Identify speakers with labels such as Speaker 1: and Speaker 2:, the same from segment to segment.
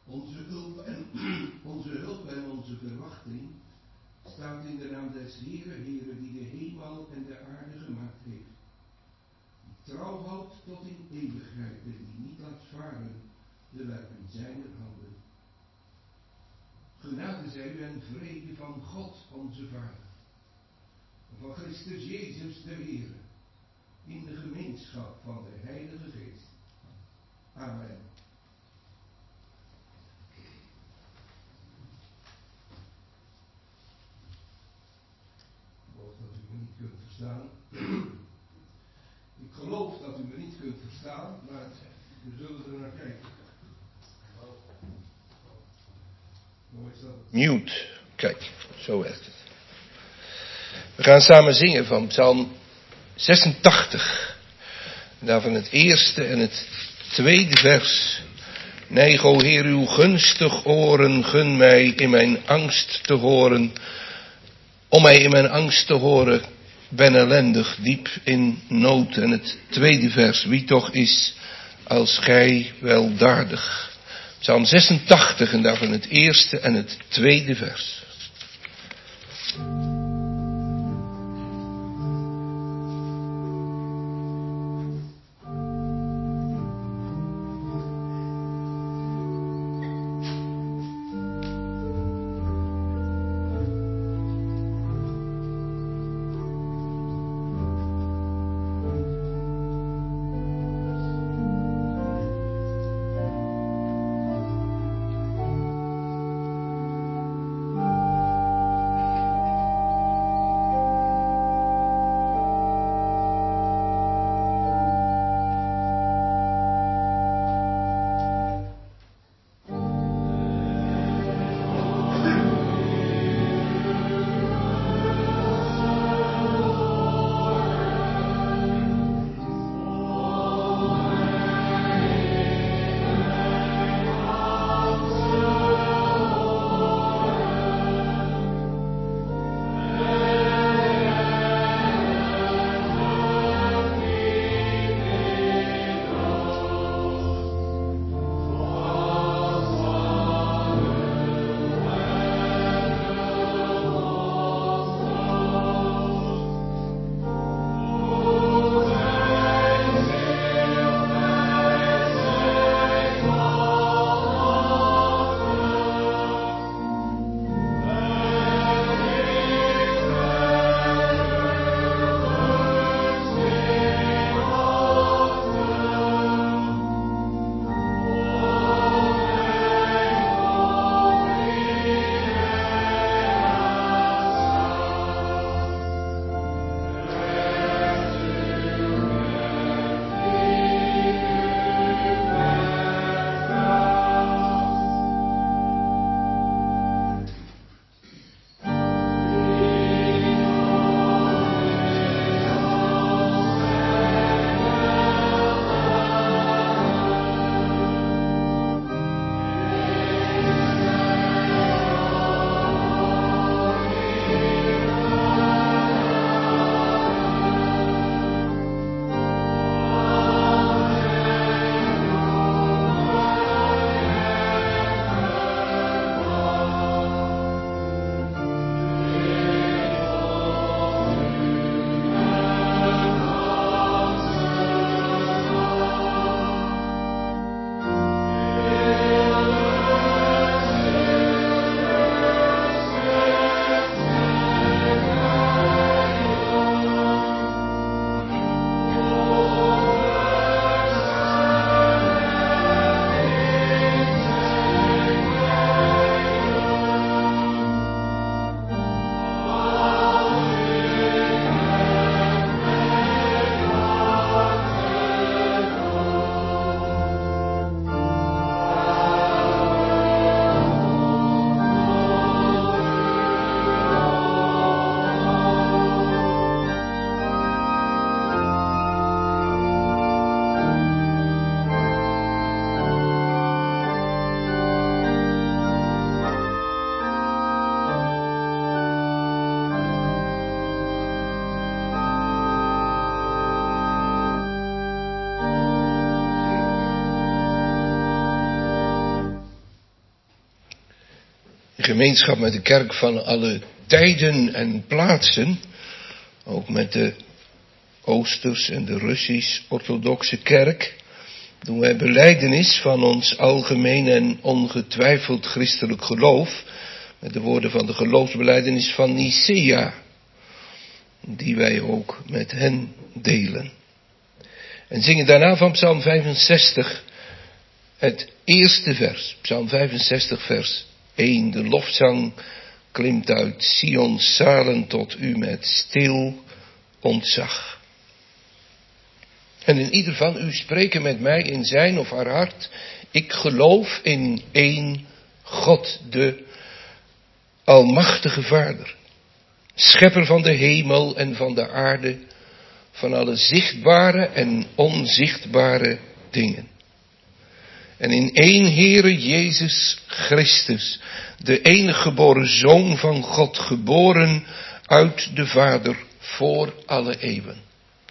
Speaker 1: Onze hulp en onze verwachting staat in de naam des Heeren, Heere die de hemel en de aarde gemaakt heeft. Die trouw houdt tot in eeuwigheid en die niet laat varen de werken zijner handen. Genade zij u en vrede van God onze Vader, en van Christus Jezus de Heere, in de gemeenschap van de Heilige Geest. Amen. Ik geloof dat u me niet kunt verstaan, maar we zullen er naar kijken.
Speaker 2: Mute. Kijk, zo werkt het. We gaan samen zingen van Psalm 86. Daarvan het eerste en het tweede vers. Neig, o Heer, uw gunstig oren, gun mij in mijn angst te horen. Om mij in mijn angst te horen, ben ellendig, diep in nood. En het tweede vers, wie toch is als gij weldadig. Psalm 86 en daarvan het eerste en het tweede vers. gemeenschap met de kerk van alle tijden en plaatsen, ook met de Oosters en de Russisch-orthodoxe kerk, doen wij belijdenis van ons algemeen en ongetwijfeld christelijk geloof, met de woorden van de geloofsbelijdenis van Nicea, die wij ook met hen delen. En zingen daarna van Psalm 65 het eerste vers, Psalm 65 vers 1. De lofzang klimt uit Sions zalen tot u met stil ontzag. En in ieder van u spreken met mij in zijn of haar hart: ik geloof in één God, de almachtige Vader, schepper van de hemel en van de aarde, van alle zichtbare en onzichtbare dingen. En in één Heere Jezus Christus, de enige geboren Zoon van God, geboren uit de Vader voor alle eeuwen.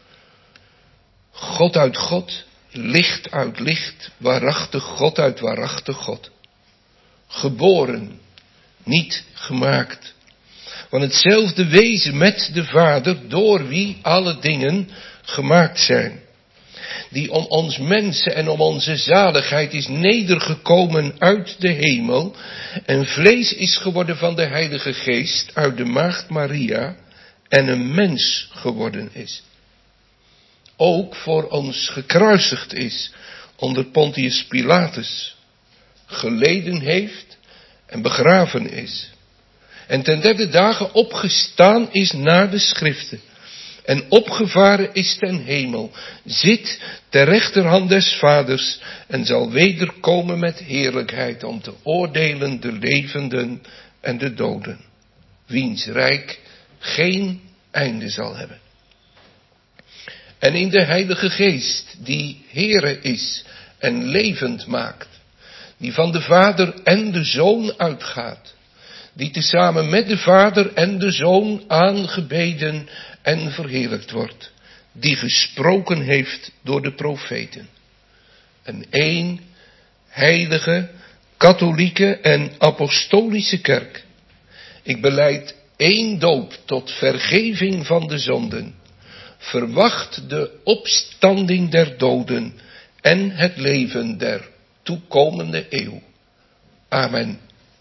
Speaker 2: God uit God, licht uit licht, waarachtig God uit waarachtig God. Geboren, niet gemaakt. Van hetzelfde wezen met de Vader, door wie alle dingen gemaakt zijn. Die om ons mensen en om onze zaligheid is nedergekomen uit de hemel en vlees is geworden van de Heilige Geest uit de maagd Maria en een mens geworden is. Ook voor ons gekruisigd is onder Pontius Pilatus, geleden heeft en begraven is. En ten derde dagen opgestaan is naar de schriften. En opgevaren is ten hemel, zit ter rechterhand des Vaders en zal wederkomen met heerlijkheid om te oordelen de levenden en de doden, wiens rijk geen einde zal hebben. En in de Heilige Geest, die Heere is en levend maakt, die van de Vader en de Zoon uitgaat, die tezamen met de Vader en de Zoon aangebeden en verheerlijkt wordt, die gesproken heeft door de profeten. Een één heilige, katholieke en apostolische kerk. Ik belijd één doop tot vergeving van de zonden, verwacht de opstanding der doden en het leven der toekomende eeuw. Amen.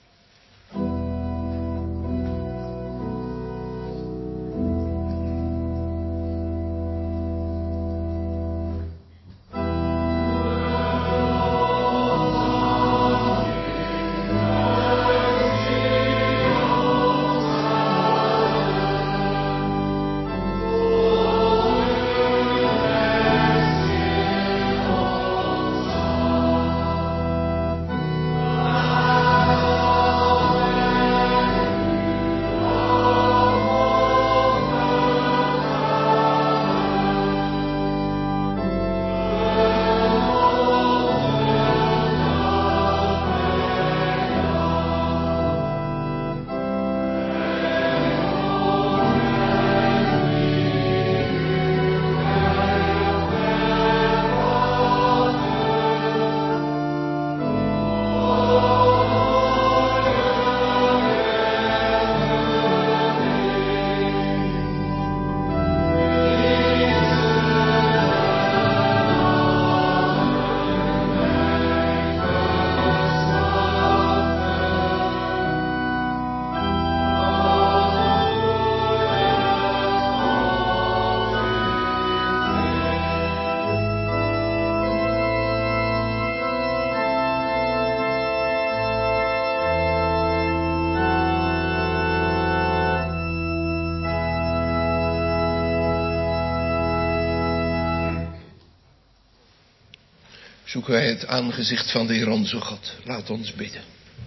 Speaker 2: Zoeken wij het aangezicht van de Heer onze God. Laat ons bidden.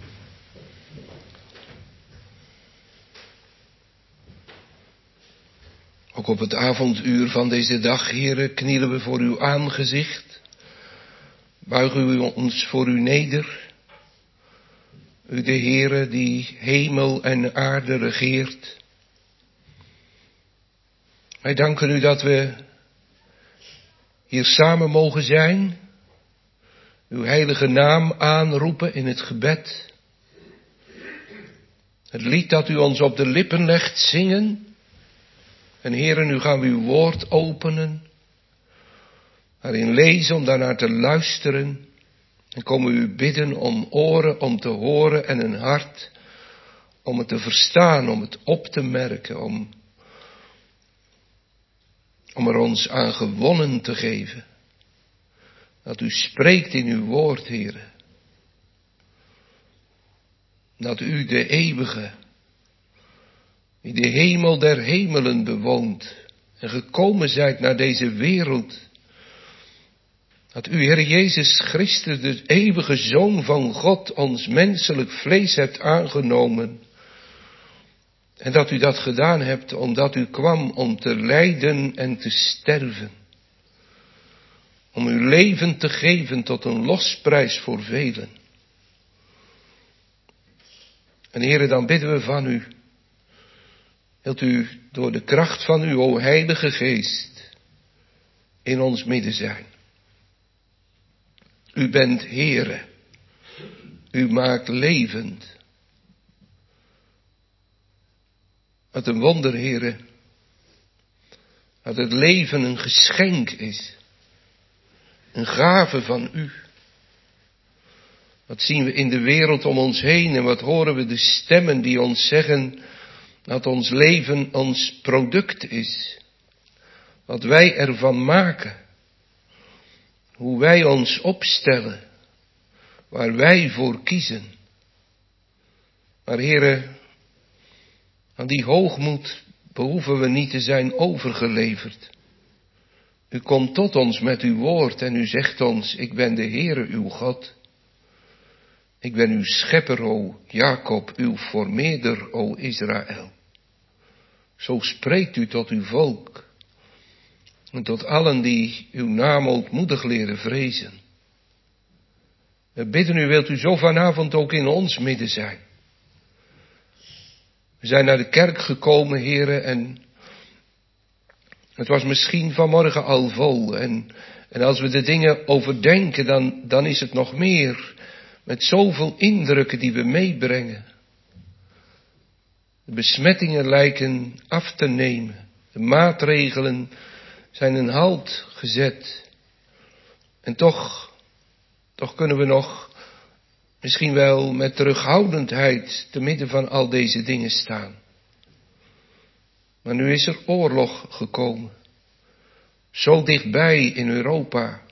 Speaker 2: Ook op het avonduur van deze dag, Heere, knielen we voor uw aangezicht. Buigen we ons voor u neder. U de Heere die hemel en aarde regeert. Wij danken u dat we hier samen mogen zijn. Uw heilige naam aanroepen in het gebed. Het lied dat u ons op de lippen legt zingen. En Heere, nu gaan we uw woord openen. Waarin lezen om daarnaar te luisteren. En komen we u bidden om oren om te horen en een hart om het te verstaan, om het op te merken, om er ons aan gewonnen te geven. Dat u spreekt in uw woord, Heere. Dat u de eeuwige, die de hemel der hemelen bewoont en gekomen zijt naar deze wereld. Dat u, Heer Jezus Christus, de eeuwige Zoon van God, ons menselijk vlees hebt aangenomen. En dat u dat gedaan hebt omdat u kwam om te lijden en te sterven. Om uw leven te geven tot een losprijs voor velen. En Heere, dan bidden we van u. Wilt u door de kracht van uw o Heilige Geest in ons midden zijn. U bent Heere. U maakt levend. Wat een wonder, Heere. Dat het leven een geschenk is. Een gave van u. Wat zien we in de wereld om ons heen en wat horen we de stemmen die ons zeggen dat ons leven ons product is. Wat wij ervan maken. Hoe wij ons opstellen. Waar wij voor kiezen. Maar Heere, aan die hoogmoed behoeven we niet te zijn overgeleverd. U komt tot ons met uw woord en u zegt ons, ik ben de Heere uw God. Ik ben uw schepper, o Jacob, uw formeerder, o Israël. Zo spreekt u tot uw volk en tot allen die uw naam ootmoedig leren vrezen. We bidden u, wilt u zo vanavond ook in ons midden zijn. We zijn naar de kerk gekomen, Heere, en het was misschien vanmorgen al vol. En als we de dingen overdenken, dan is het nog meer. Met zoveel indrukken die we meebrengen. De besmettingen lijken af te nemen. De maatregelen zijn een halt gezet. En toch kunnen we nog misschien wel met terughoudendheid te midden van al deze dingen staan. Maar nu is er oorlog gekomen. Zo dichtbij in Europa.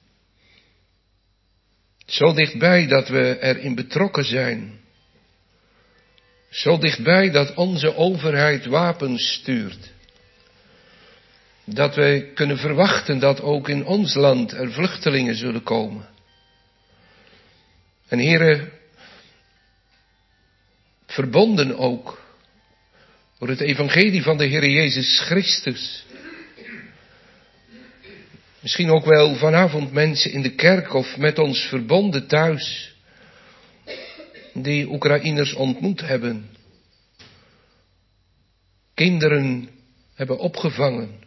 Speaker 2: Zo dichtbij dat we erin betrokken zijn. Zo dichtbij dat onze overheid wapens stuurt. Dat wij kunnen verwachten dat ook in ons land er vluchtelingen zullen komen. En Heere, verbonden ook door het evangelie van de Heer Jezus Christus. Misschien ook wel vanavond mensen in de kerk of met ons verbonden thuis. Die Oekraïners ontmoet hebben. Kinderen hebben opgevangen.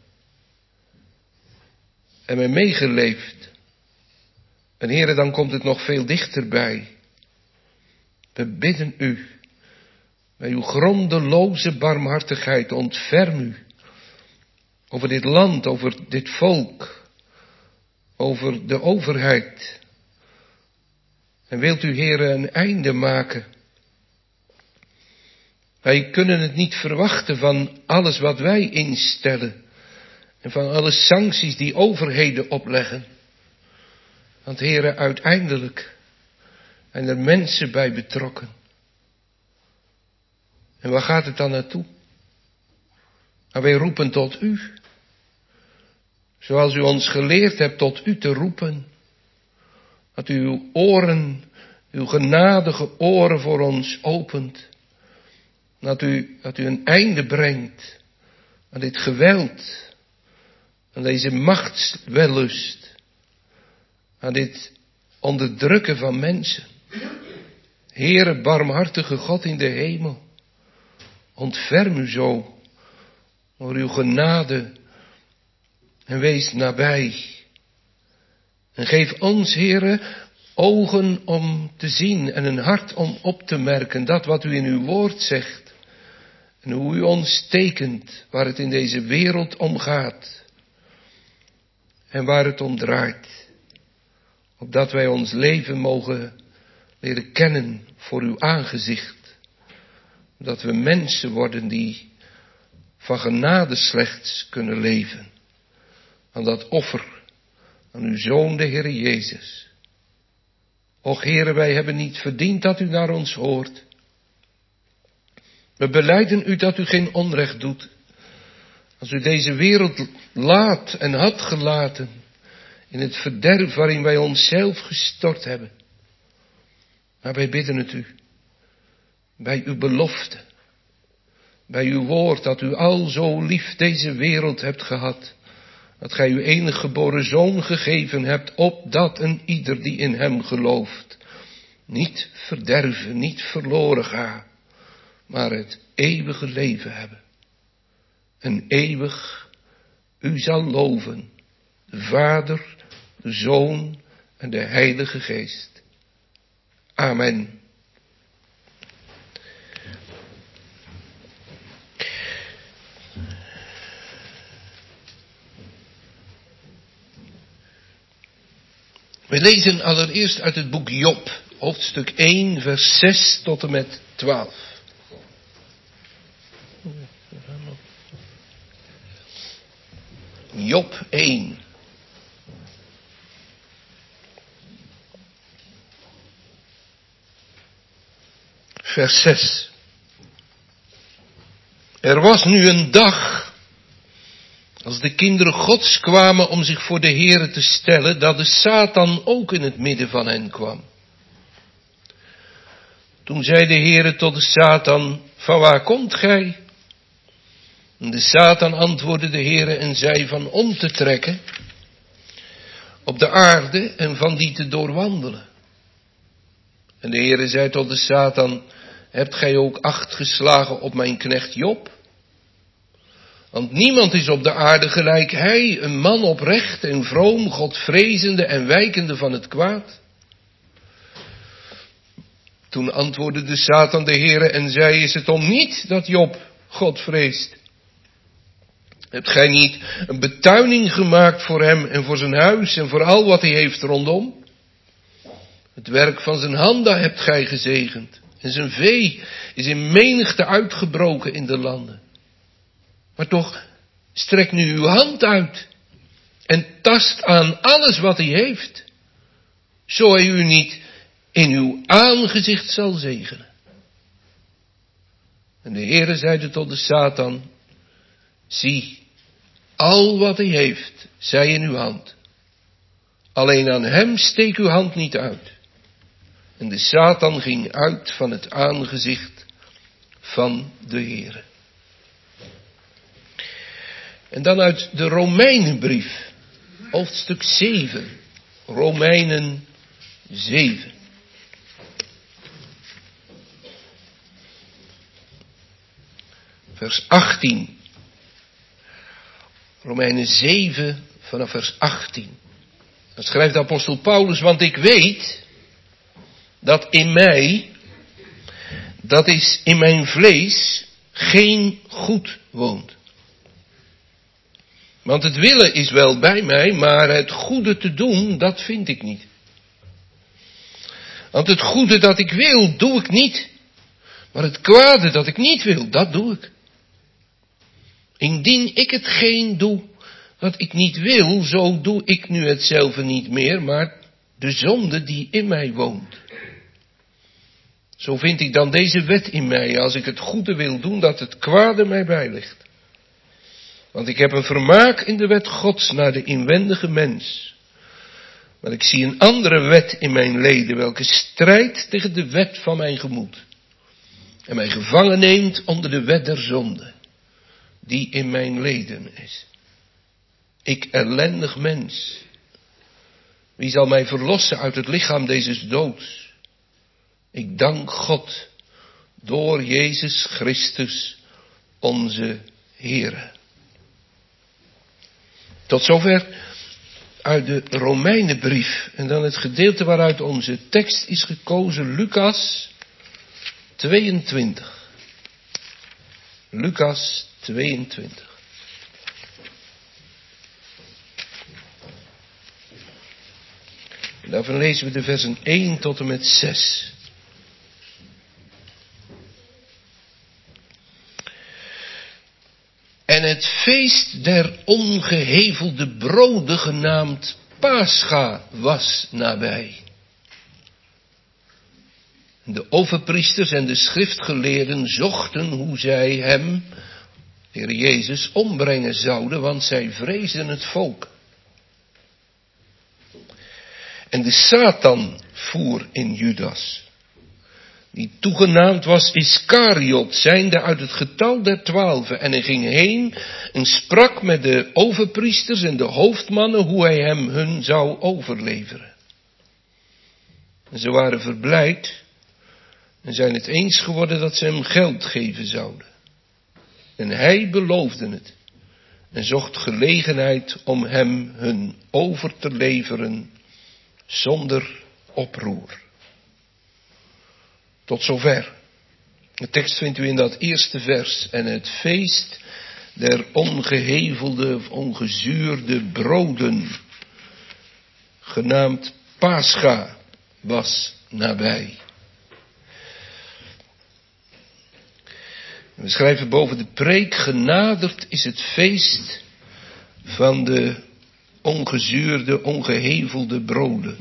Speaker 2: En men meegeleefd. En Heere, dan komt het nog veel dichterbij. We bidden u. Bij uw grondeloze barmhartigheid ontferm u. Over dit land, over dit volk. Over de overheid. En wilt u, Heere, een einde maken. Wij kunnen het niet verwachten van alles wat wij instellen. En van alle sancties die overheden opleggen. Want Heere, uiteindelijk zijn er mensen bij betrokken. En waar gaat het dan naartoe? Maar wij roepen tot u. Zoals u ons geleerd hebt tot u te roepen. Dat u uw oren, uw genadige oren voor ons opent. Dat u een einde brengt aan dit geweld. Aan deze machtswellust. Aan dit onderdrukken van mensen. Heere, barmhartige God in de hemel. Ontferm u zo door uw genade en wees nabij. En geef ons, Heere, ogen om te zien en een hart om op te merken dat wat u in uw woord zegt. En hoe u ons tekent waar het in deze wereld om gaat. En waar het om draait. Opdat wij ons leven mogen leren kennen voor uw aangezicht. Dat we mensen worden die van genade slechts kunnen leven. Aan dat offer, aan uw Zoon de Heer Jezus. Och Heere, wij hebben niet verdiend dat u naar ons hoort. We belijden u dat u geen onrecht doet. Als u deze wereld laat en had gelaten in het verderf waarin wij onszelf gestort hebben. Maar wij bidden het u, bij uw belofte, bij uw woord dat u al zo lief deze wereld hebt gehad, dat gij uw enige geboren Zoon gegeven hebt, opdat een ieder die in hem gelooft, niet verderven, niet verloren gaan, maar het eeuwige leven hebben. En eeuwig u zal loven, de Vader, de Zoon en de Heilige Geest. Amen. We lezen allereerst uit het boek Job, hoofdstuk 1, vers 6 tot en met 12. Job 1. Vers 6. Er was nu een dag, als de kinderen Gods kwamen om zich voor de Heere te stellen, dat de Satan ook in het midden van hen kwam. Toen zei de Heere tot de Satan, van waar komt gij? En de Satan antwoordde de Heere en zei van om te trekken op de aarde en van die te doorwandelen. En de Heere zei tot de Satan, hebt gij ook acht geslagen op mijn knecht Job? Want niemand is op de aarde gelijk hij, een man oprecht en vroom, Godvrezende en wijkende van het kwaad. Toen antwoordde de Satan de Heere en zei, is het om niet dat Job God vreest? Hebt gij niet een betuining gemaakt voor hem en voor zijn huis en voor al wat hij heeft rondom? Het werk van zijn handen hebt gij gezegend. En zijn vee is in menigte uitgebroken in de landen. Maar toch, strek nu uw hand uit en tast aan alles wat hij heeft, zo hij u niet in uw aangezicht zal zegenen. En de Heere zeide tot de Satan, zie, al wat hij heeft, zij in uw hand. Alleen aan hem steek uw hand niet uit. En de Satan ging uit van het aangezicht van de Heere. En dan uit de Romeinenbrief, hoofdstuk 7, Romeinen 7. Vers 18. Romeinen 7 vanaf vers 18. Dan schrijft de apostel Paulus, want ik weet dat in mij, dat is in mijn vlees, geen goed woont. Want het willen is wel bij mij, maar het goede te doen, dat vind ik niet. Want het goede dat ik wil, doe ik niet. Maar het kwade dat ik niet wil, dat doe ik. Indien ik hetgeen doe wat ik niet wil, zo doe ik nu hetzelfde niet meer, maar de zonde die in mij woont. Zo vind ik dan deze wet in mij, als ik het goede wil doen, dat het kwade mij bijligt. Want ik heb een vermaak in de wet Gods naar de inwendige mens. Maar ik zie een andere wet in mijn leden, welke strijdt tegen de wet van mijn gemoed. En mij gevangen neemt onder de wet der zonde, die in mijn leden is. Ik ellendig mens. Wie zal mij verlossen uit het lichaam deze doods? Ik dank God door Jezus Christus, onze Heere. Tot zover uit de Romeinenbrief. En dan het gedeelte waaruit onze tekst is gekozen, Lucas 22. Lucas 22. En daarvan lezen we de versen 1 tot en met 6. En het feest der ongehevelde broden genaamd Pascha was nabij. De overpriesters en de schriftgeleerden zochten hoe zij hem, Heer Jezus, ombrengen zouden, want zij vreesden het volk. En de Satan voer in Judas, die toegenaamd was Iskariot, zijnde uit het getal der 12. En hij ging heen en sprak met de overpriesters en de hoofdmannen hoe hij hem hun zou overleveren. En ze waren verblijd en zijn het eens geworden dat ze hem geld geven zouden. En hij beloofde het en zocht gelegenheid om hem hun over te leveren zonder oproer. Tot zover. De tekst vindt u in dat eerste vers. En het feest der ongehevelde of ongezuurde broden, genaamd Pascha, was nabij. We schrijven boven de preek, genaderd is het feest van de ongezuurde, ongehevelde broden.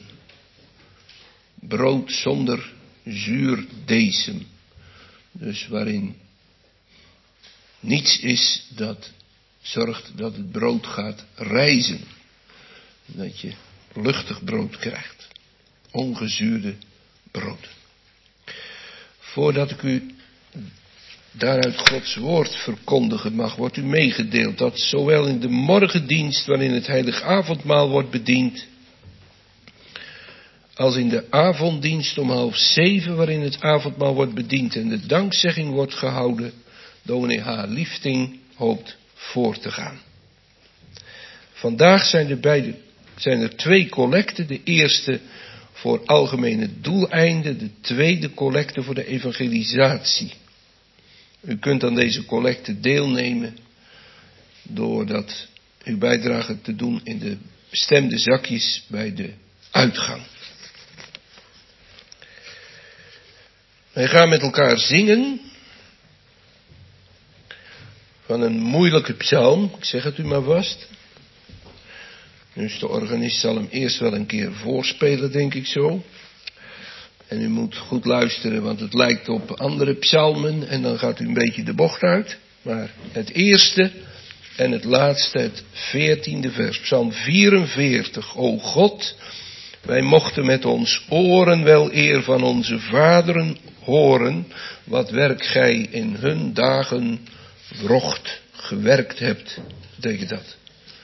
Speaker 2: Brood zonder zuurdesem. Dus waarin niets is dat zorgt dat het brood gaat rijzen. Dat je luchtig brood krijgt. Ongezuurde brood. Voordat ik u daaruit Gods woord verkondigen mag, wordt u meegedeeld dat zowel in de morgendienst waarin het heilige avondmaal wordt bediend, als in de avonddienst om 6:30 waarin het avondmaal wordt bediend en de dankzegging wordt gehouden, dominee H. Liefting hoopt voor te gaan. Vandaag zijn er 2 collecten. De eerste voor algemene doeleinden, de tweede collecte voor de evangelisatie. U kunt aan deze collecte deelnemen doordat uw bijdrage te doen in de bestemde zakjes bij de uitgang. Wij gaan met elkaar zingen van een moeilijke psalm. Ik zeg het u maar vast. Dus de organist zal hem eerst wel een keer voorspelen, denk ik zo. En u moet goed luisteren, want het lijkt op andere psalmen en dan gaat u een beetje de bocht uit. Maar het eerste en het laatste, het 14e vers, psalm 44. O God, wij mochten met ons oren wel eer van onze vaderen horen, wat werk gij in hun dagen wrocht gewerkt hebt. Betekent dat.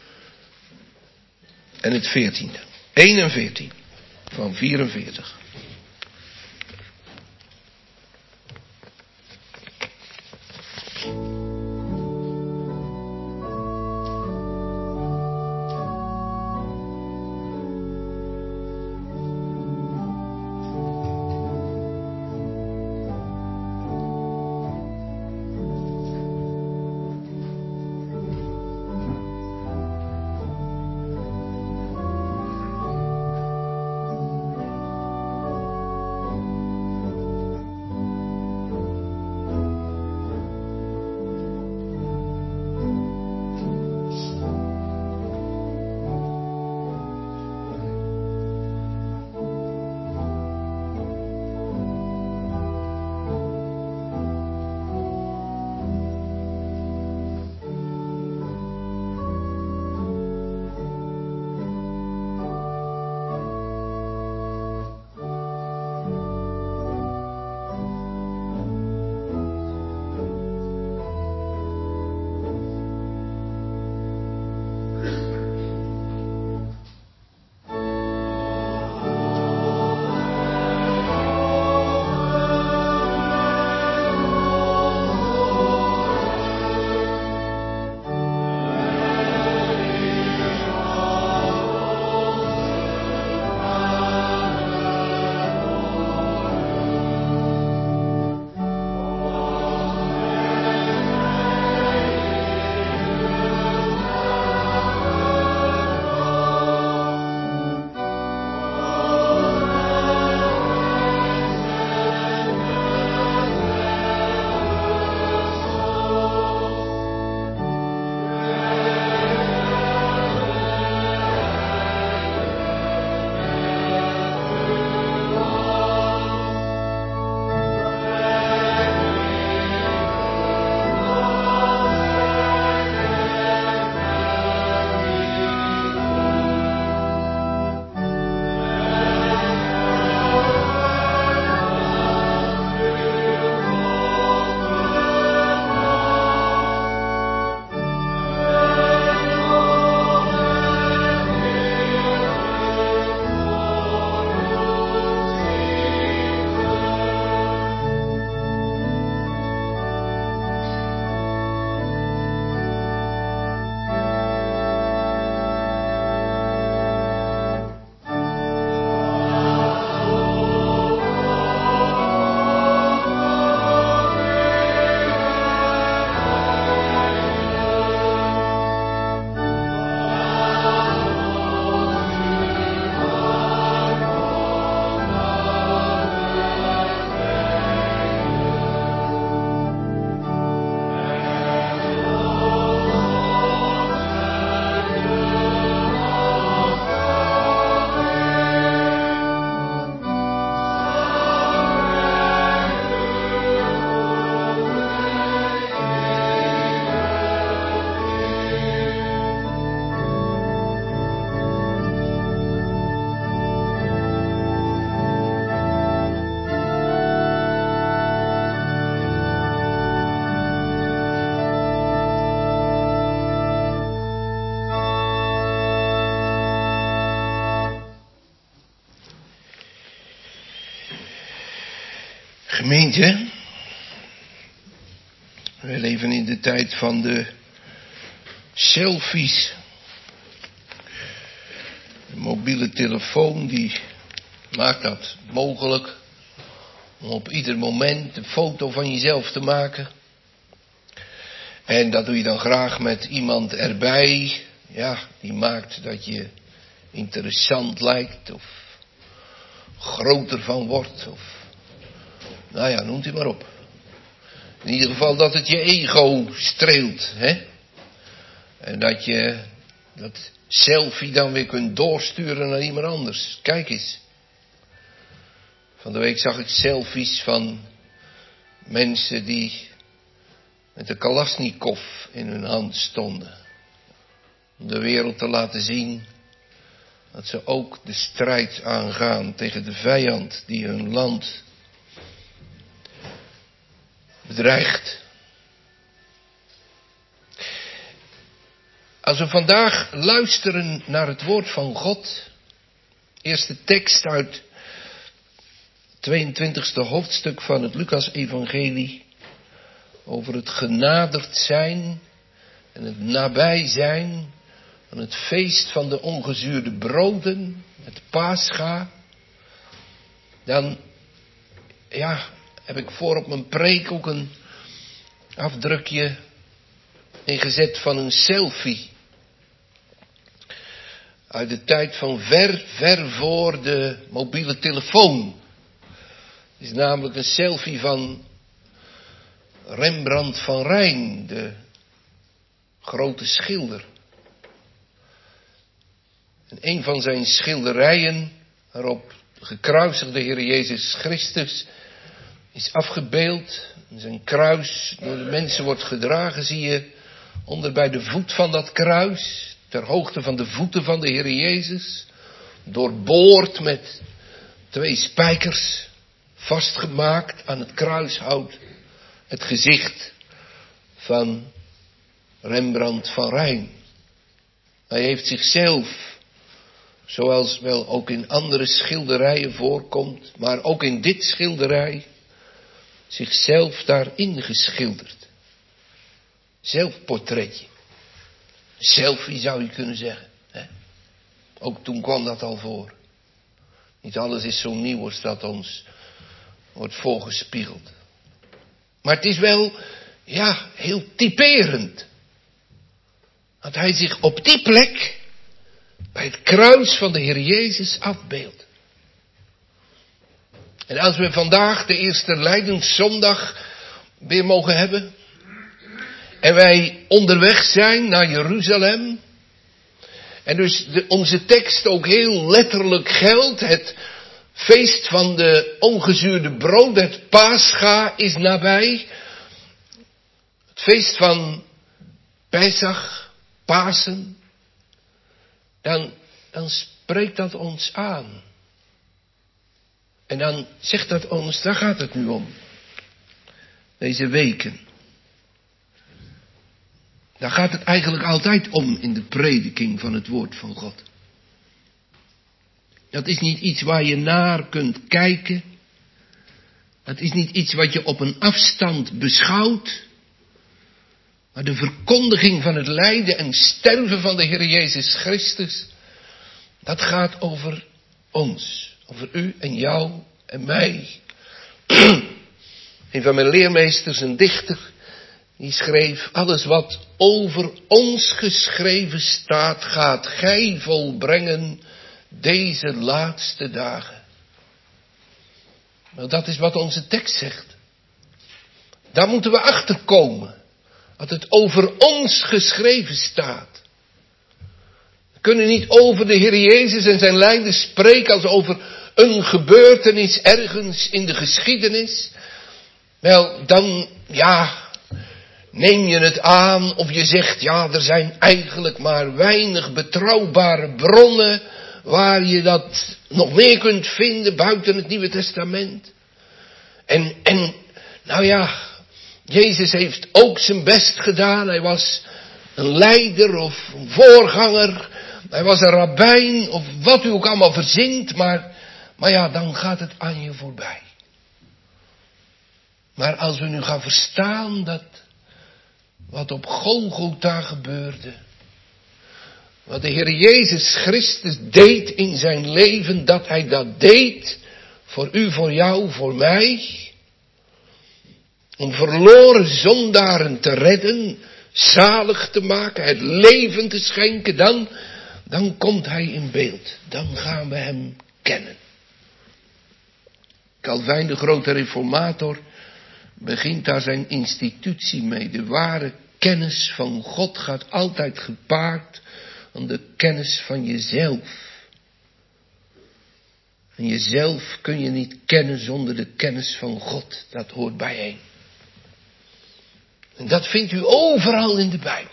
Speaker 2: En het 14e, 1 en 14 van 44. Gemeente, we leven in de tijd van de selfies. De mobiele telefoon die maakt dat mogelijk om op ieder moment een foto van jezelf te maken. En dat doe je dan graag met iemand erbij, ja, die maakt dat je interessant lijkt of groter van wordt of, nou ja, noemt u maar op. In ieder geval dat het je ego streelt, hè. En dat je dat selfie dan weer kunt doorsturen naar iemand anders. Kijk eens. Van de week zag ik selfies van mensen die met de Kalasnikov in hun hand stonden. Om de wereld te laten zien dat ze ook de strijd aangaan tegen de vijand die hun land bedreigt. Als we vandaag luisteren naar het woord van God, eerste tekst uit het 22e hoofdstuk van het Lucas-evangelie, over het genaderd zijn en het nabij zijn van het feest van de ongezuurde broden, het Pascha, dan, ja, heb ik voor op mijn preek ook een afdrukje ingezet van een selfie. Uit de tijd van ver voor de mobiele telefoon. Het is namelijk een selfie van Rembrandt van Rijn, de grote schilder. En een van zijn schilderijen, waarop de gekruisigde Heer Jezus Christus is afgebeeld. Zijn kruis door de mensen wordt gedragen, zie je onder bij de voet van dat kruis, ter hoogte van de voeten van de Heer Jezus, doorboord met 2 spijkers, vastgemaakt aan het kruishout, het gezicht van Rembrandt van Rijn. Hij heeft zichzelf, zoals wel ook in andere schilderijen voorkomt, maar ook in dit schilderij, zichzelf daarin geschilderd. Zelfportretje. Selfie zou je kunnen zeggen. Hè? Ook toen kwam dat al voor. Niet alles is zo nieuw als dat ons wordt voorgespiegeld. Maar het is wel, ja, heel typerend. Dat hij zich op die plek bij het kruis van de Heer Jezus afbeeldt. En als we vandaag de eerste Lijdenszondag weer mogen hebben, en wij onderweg zijn naar Jeruzalem, en dus onze tekst ook heel letterlijk geldt, het feest van de ongezuurde brood, het Pascha is nabij, het feest van Pesach, Pasen, dan spreekt dat ons aan. En dan zegt dat ons, daar gaat het nu om. Deze weken. Daar gaat het eigenlijk altijd om in de prediking van het woord van God. Dat is niet iets waar je naar kunt kijken. Dat is niet iets wat je op een afstand beschouwt. Maar de verkondiging van het lijden en sterven van de Heer Jezus Christus, dat gaat over ons. Over u en jou en mij. Een van mijn leermeesters, een dichter, die schreef: alles wat over ons geschreven staat, gaat gij volbrengen deze laatste dagen. Nou, dat is wat onze tekst zegt. Daar moeten we achter komen. Dat het over ons geschreven staat. We kunnen niet over de Heer Jezus en zijn lijden spreken als over een gebeurtenis ergens in de geschiedenis. Wel, dan, ja, neem je het aan of je zegt, ja, er zijn eigenlijk maar weinig betrouwbare bronnen waar je dat nog meer kunt vinden buiten het Nieuwe Testament. En, nou ja, Jezus heeft ook zijn best gedaan. Hij was een leider of een voorganger. Hij was een rabbijn of wat u ook allemaal verzint. Maar ja, dan gaat het aan je voorbij. Maar als we nu gaan verstaan dat wat op Golgotha gebeurde, wat de Heer Jezus Christus deed in zijn leven, dat hij dat deed voor u, voor jou, voor mij, om verloren zondaren te redden, zalig te maken, het leven te schenken, dan komt hij in beeld. Dan gaan we hem kennen. Calvijn, de grote reformator, begint daar zijn institutie mee. De ware kennis van God gaat altijd gepaard aan de kennis van jezelf. En jezelf kun je niet kennen zonder de kennis van God. Dat hoort bijeen. En dat vindt u overal in de Bijbel.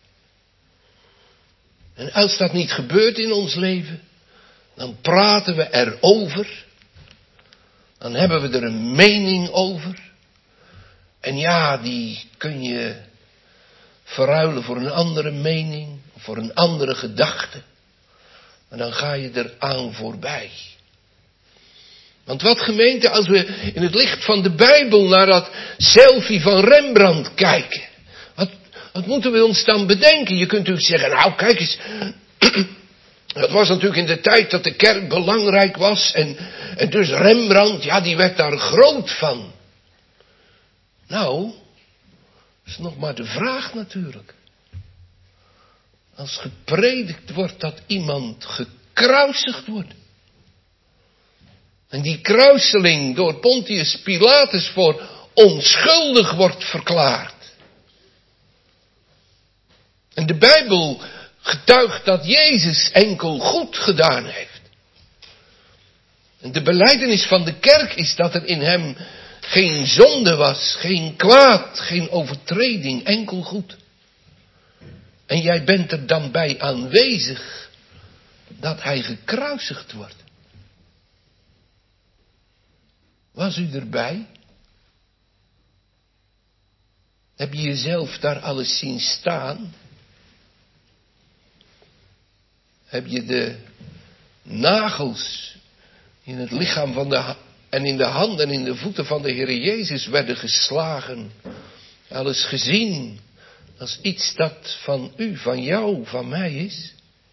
Speaker 2: En als dat niet gebeurt in ons leven, dan praten we erover. Dan hebben we er een mening over. En ja, die kun je verruilen voor een andere mening, of voor een andere gedachte. Maar dan ga je eraan voorbij. Want wat gemeente, als we in het licht van de Bijbel naar dat selfie van Rembrandt kijken. Wat moeten we ons dan bedenken? Je kunt natuurlijk zeggen, nou kijk eens. Dat was natuurlijk in de tijd dat de kerk belangrijk was. En dus Rembrandt, ja die werd daar groot van. Nou, dat is nog maar de vraag natuurlijk. Als gepredikt wordt dat iemand gekruisigd wordt. En die kruiseling door Pontius Pilatus voor onschuldig wordt verklaard. En de Bijbel getuigt dat Jezus enkel goed gedaan heeft. En de belijdenis van de kerk is dat er in hem geen zonde was, geen kwaad, geen overtreding, enkel goed. En jij bent er dan bij aanwezig dat hij gekruisigd wordt. Was u erbij? Heb je jezelf daar alles zien staan? Heb je de nagels in het lichaam van en in de handen en in de voeten van de Heer Jezus werden geslagen, alles gezien als iets dat van u, van jou, van mij is?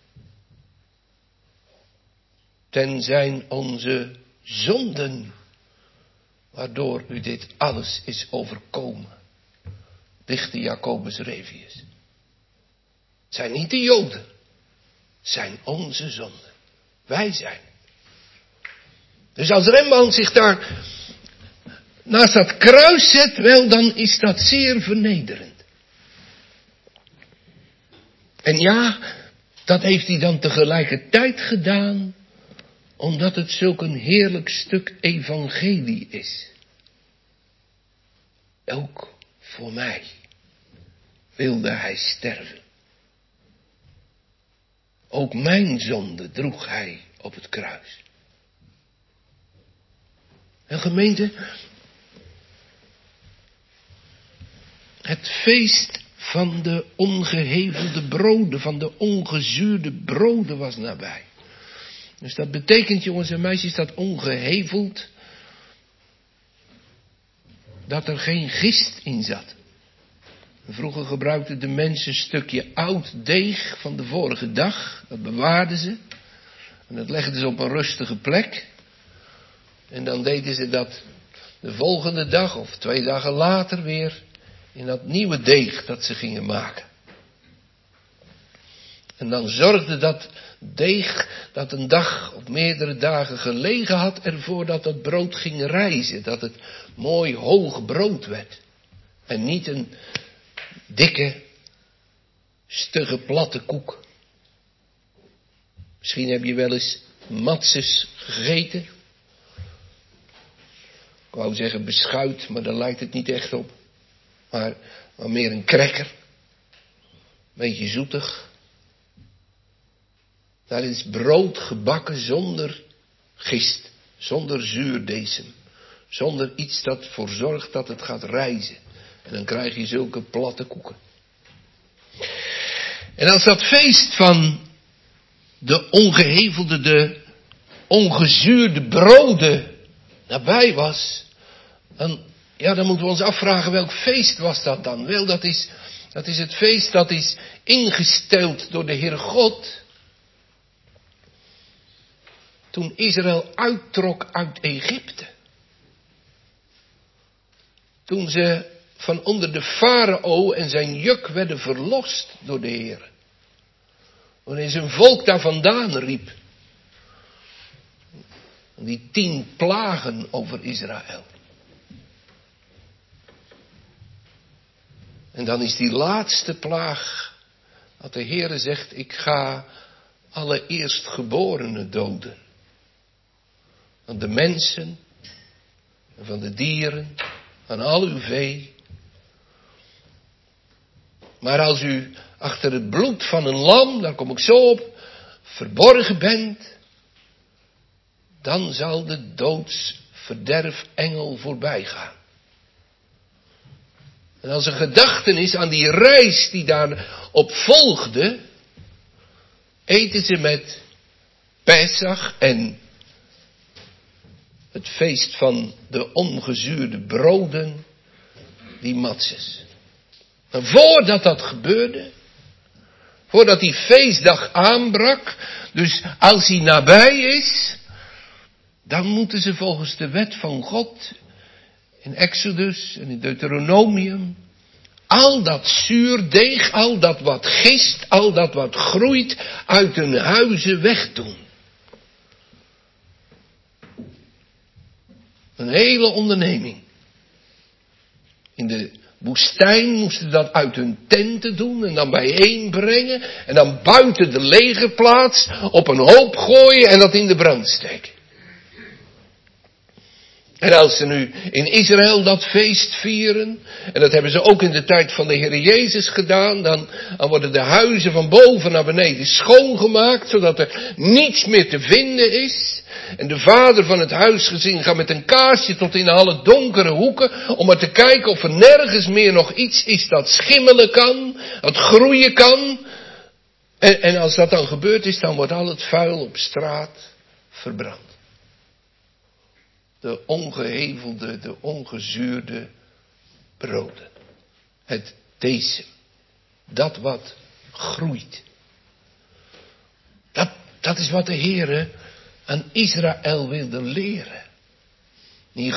Speaker 2: Ten zijn onze zonden, waardoor u dit alles is overkomen. Dichte Jacobus Revius. Het zijn niet de Joden. Het zijn onze zonden. Wij zijn. Dus als Rembrandt zich daar naast dat kruis zet, wel dan is dat zeer vernederend. En ja, dat heeft hij dan tegelijkertijd gedaan, omdat het zulk een heerlijk stuk evangelie is. Ook voor mij wilde hij sterven. Ook mijn zonde droeg hij op het kruis. En gemeente, het feest van de ongehevelde broden, van de ongezuurde broden was nabij. Dus dat betekent, jongens en meisjes, dat ongeheveld, dat er geen gist in zat. Vroeger gebruikten de mensen een stukje oud deeg van de vorige dag. Dat bewaarden ze. En dat legden ze op een rustige plek. En dan deden ze dat de volgende dag of 2 dagen later weer in dat nieuwe deeg dat ze gingen maken. En dan zorgde dat deeg dat een dag of meerdere dagen gelegen had ervoor dat dat brood ging rijzen. Dat het mooi hoog brood werd. En niet een dikke, stugge, platte koek. Misschien heb je wel eens matses gegeten. Ik wou zeggen beschuit, maar daar lijkt het niet echt op. Maar meer een cracker. Beetje zoetig. Daar is brood gebakken zonder gist. Zonder zuurdesem. Zonder iets dat ervoor zorgt dat het gaat rijzen. En dan krijg je zulke platte koeken. En als dat feest van de ongehevelde, de ongezuurde broden nabij was, dan Ja, dan moeten we ons afvragen, welk feest was dat dan? Wel, dat is het feest dat is ingesteld door de Heere God. Toen Israël uittrok uit Egypte. Toen ze van onder de farao en zijn juk werden verlost door de Heer. Wanneer zijn volk daar vandaan riep. Die 10 plagen over Israël. En dan is die laatste plaag, dat de Heere zegt, ik ga alle eerstgeborenen doden. Van de mensen, en van de dieren, van al uw vee. Maar als u achter het bloed van een lam, daar kom ik zo op, verborgen bent, dan zal de doodsverderfengel voorbij gaan. En als een gedachtenis aan die reis die daarop volgde, eten ze met Pesach en het feest van de ongezuurde broden, die matzes. En voordat dat gebeurde, voordat die feestdag aanbrak, dus als die nabij is, dan moeten ze volgens de wet van God, in Exodus en in Deuteronomium, al dat zuurdeeg, al dat wat gist, al dat wat groeit, uit hun huizen wegdoen. Een hele onderneming. In de woestijn moesten dat uit hun tenten doen en dan bijeenbrengen en dan buiten de legerplaats op een hoop gooien en dat in de brand steken. En als ze nu in Israël dat feest vieren, en dat hebben ze ook in de tijd van de Heer Jezus gedaan, dan worden de huizen van boven naar beneden schoongemaakt, zodat er niets meer te vinden is. En de vader van het huisgezin gaat met een kaarsje tot in alle donkere hoeken, om maar te kijken of er nergens meer nog iets is dat schimmelen kan, dat groeien kan. En als dat dan gebeurd is, dan wordt al het vuil op straat verbrand. De ongehevelde, de ongezuurde broden. Het decem. Dat wat groeit. Dat is wat de Heere aan Israël wilde leren. Die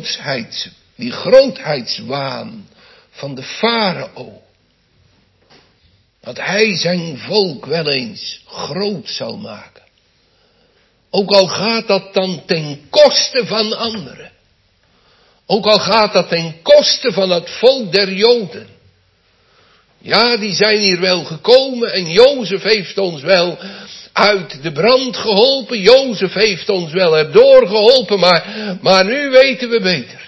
Speaker 2: grootheidswaan van de farao. Dat hij zijn volk wel eens groot zal maken. Ook al gaat dat dan ten koste van anderen. Ook al gaat dat ten koste van het volk der Joden. Ja, die zijn hier wel gekomen en Jozef heeft ons wel uit de brand geholpen. Jozef heeft ons wel erdoor geholpen, maar nu weten we beter.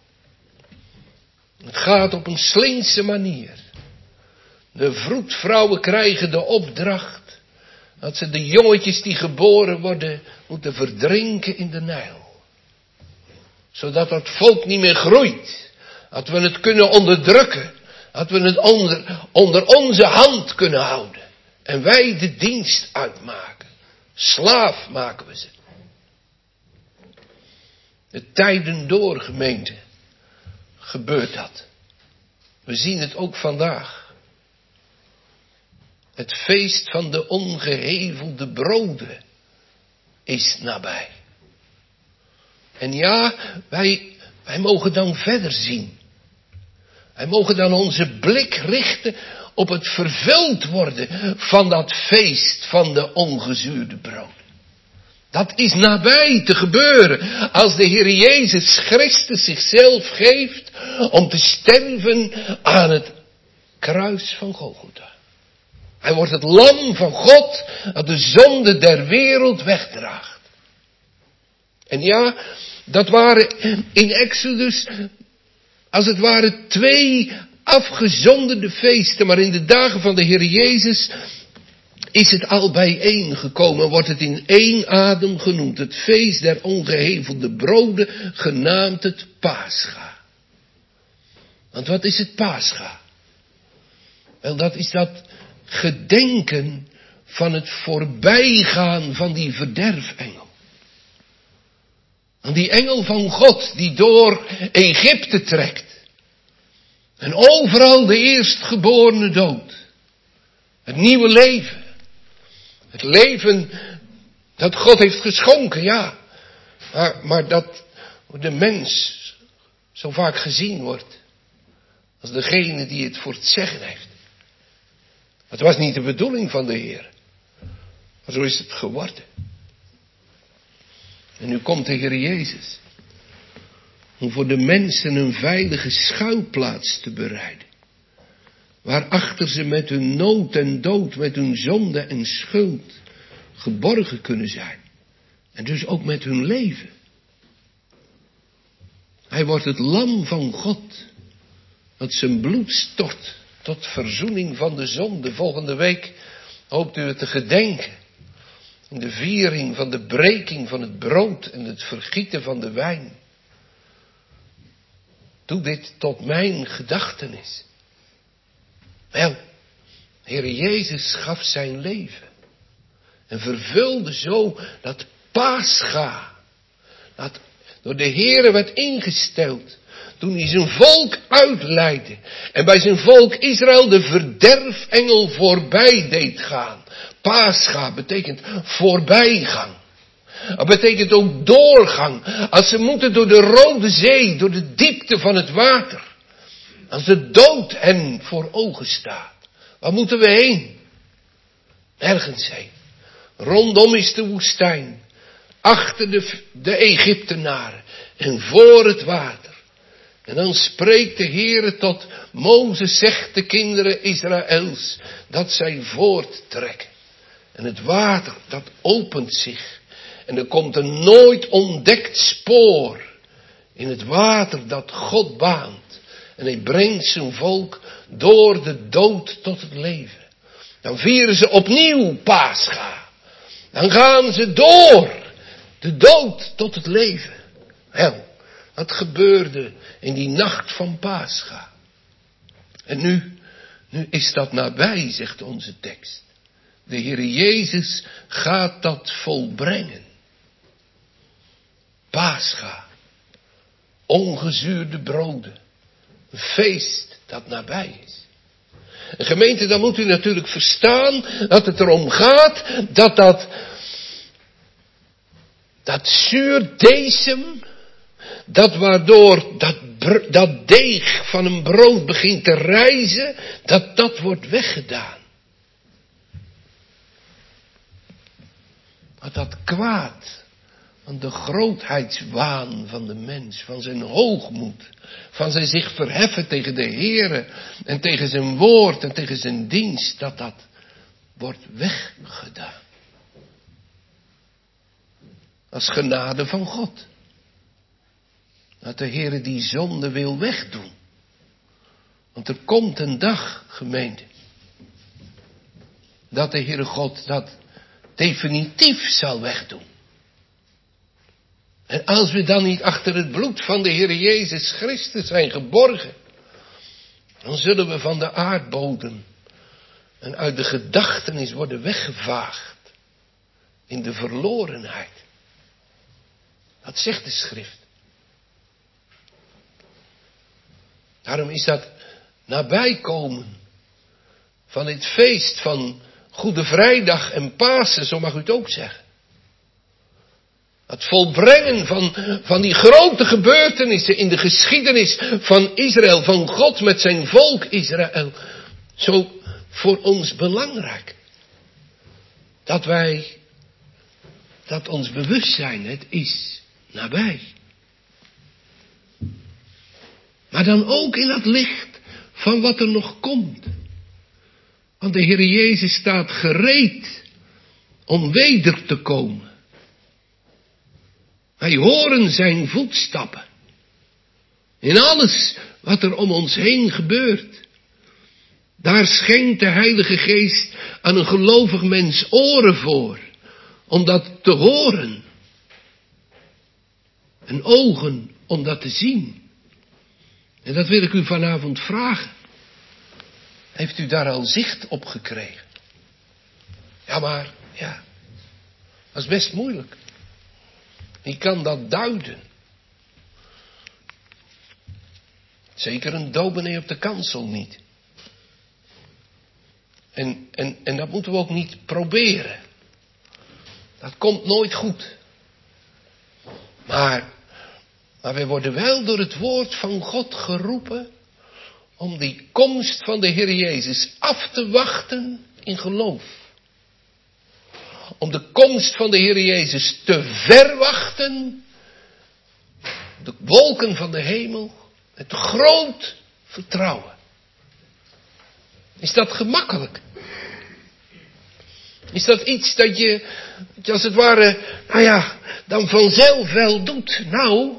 Speaker 2: Het gaat op een slinkse manier. De vroedvrouwen krijgen de opdracht dat ze de jongetjes die geboren worden moeten verdrinken in de Nijl. Zodat dat volk niet meer groeit. Dat we het kunnen onderdrukken. Dat we het onder onze hand kunnen houden. En wij de dienst uitmaken. Slaaf maken we ze. De tijden door, gemeente, gebeurt dat. We zien het ook vandaag. Het feest van de ongehevelde broden is nabij. En ja, wij mogen dan verder zien. Wij mogen dan onze blik richten op het vervuld worden van dat feest van de ongezuurde broden. Dat is nabij te gebeuren als de Heer Jezus Christus zichzelf geeft om te sterven aan het kruis van Golgotha. Hij wordt het lam van God dat de zonde der wereld wegdraagt. En ja, dat waren in Exodus als het ware 2 afgezonderde feesten. Maar in de dagen van de Heer Jezus is het al bijeen gekomen. Wordt het in 1 adem genoemd. Het feest der ongehevelde broden, genaamd het Pascha. Want wat is het Pascha? Wel, dat is dat gedenken van het voorbijgaan van die verderfengel. Aan die engel van God die door Egypte trekt. En overal de eerstgeborene dood. Het nieuwe leven. Het leven dat God heeft geschonken, ja. Maar dat de mens zo vaak gezien wordt als degene die het voor het zeggen heeft. Het was niet de bedoeling van de Heer. Maar zo is het geworden. En nu komt de Heer Jezus. Om voor de mensen een veilige schuilplaats te bereiden. Waarachter ze met hun nood en dood, met hun zonde en schuld geborgen kunnen zijn. En dus ook met hun leven. Hij wordt het lam van God. Dat zijn bloed stort tot verzoening van de zonde. Volgende week hoopt u het te gedenken. In de viering van de breking van het brood en het vergieten van de wijn. Doe dit tot mijn gedachtenis. Wel, Heer Jezus gaf zijn leven. En vervulde zo dat Pascha. Dat door de Heere werd ingesteld. Toen hij zijn volk uitleidde. En bij zijn volk Israël de verderfengel voorbij deed gaan. Pascha betekent voorbijgang. Dat betekent ook doorgang. Als ze moeten door de Rode Zee, door de diepte van het water. Als de dood hen voor ogen staat. Waar moeten we heen? Nergens heen. Rondom is de woestijn. Achter de Egyptenaren. En voor het water. En dan spreekt de Heere tot Mozes, zegt de kinderen Israëls, dat zij voorttrekken. En het water, dat opent zich. En er komt een nooit ontdekt spoor in het water dat God baant. En hij brengt zijn volk door de dood tot het leven. Dan vieren ze opnieuw Pascha. Dan gaan ze door de dood tot het leven. Wel, wat gebeurde in die nacht van Pascha? En nu is dat nabij, zegt onze tekst. De Heer Jezus gaat dat volbrengen. Pascha. Ongezuurde broden. Een feest dat nabij is. En gemeente, dan moet u natuurlijk verstaan dat het erom gaat dat zuurdesem, dat waardoor dat deeg van een brood begint te rijzen, dat wordt weggedaan. Dat kwaad van de grootheidswaan van de mens, van zijn hoogmoed, van zijn zich verheffen tegen de Heere en tegen zijn woord en tegen zijn dienst, dat wordt weggedaan. Als genade van God. Dat de Heere die zonde wil wegdoen. Want er komt een dag, gemeente, dat de Heere God dat definitief zal wegdoen. En als we dan niet achter het bloed van de Heer Jezus Christus zijn geborgen, dan zullen we van de aardbodem en uit de gedachtenis worden weggevaagd in de verlorenheid. Dat zegt de schrift. Daarom is dat nabijkomen van dit feest van Goede Vrijdag en Pasen, zo mag u het ook zeggen. Het volbrengen van die grote gebeurtenissen in de geschiedenis van Israël, van God met zijn volk Israël. Zo voor ons belangrijk. Dat ons bewustzijn, het is nabij. Maar dan ook in het licht van wat er nog komt. Want de Heer Jezus staat gereed om weder te komen. Wij horen zijn voetstappen. In alles wat er om ons heen gebeurt. Daar schenkt de Heilige Geest aan een gelovig mens oren voor. Om dat te horen. En ogen om dat te zien. En dat wil ik u vanavond vragen. Heeft u daar al zicht op gekregen? Ja, dat is best moeilijk. Wie kan dat duiden? Zeker een dominee op de kansel niet. En dat moeten we ook niet proberen. Dat komt nooit goed. Maar wij worden wel door het woord van God geroepen om die komst van de Heer Jezus af te wachten in geloof. Om de komst van de Heer Jezus te verwachten. De wolken van de hemel. Met groot vertrouwen. Is dat gemakkelijk? Is dat iets dat je als het ware, dan vanzelf wel doet? Nou.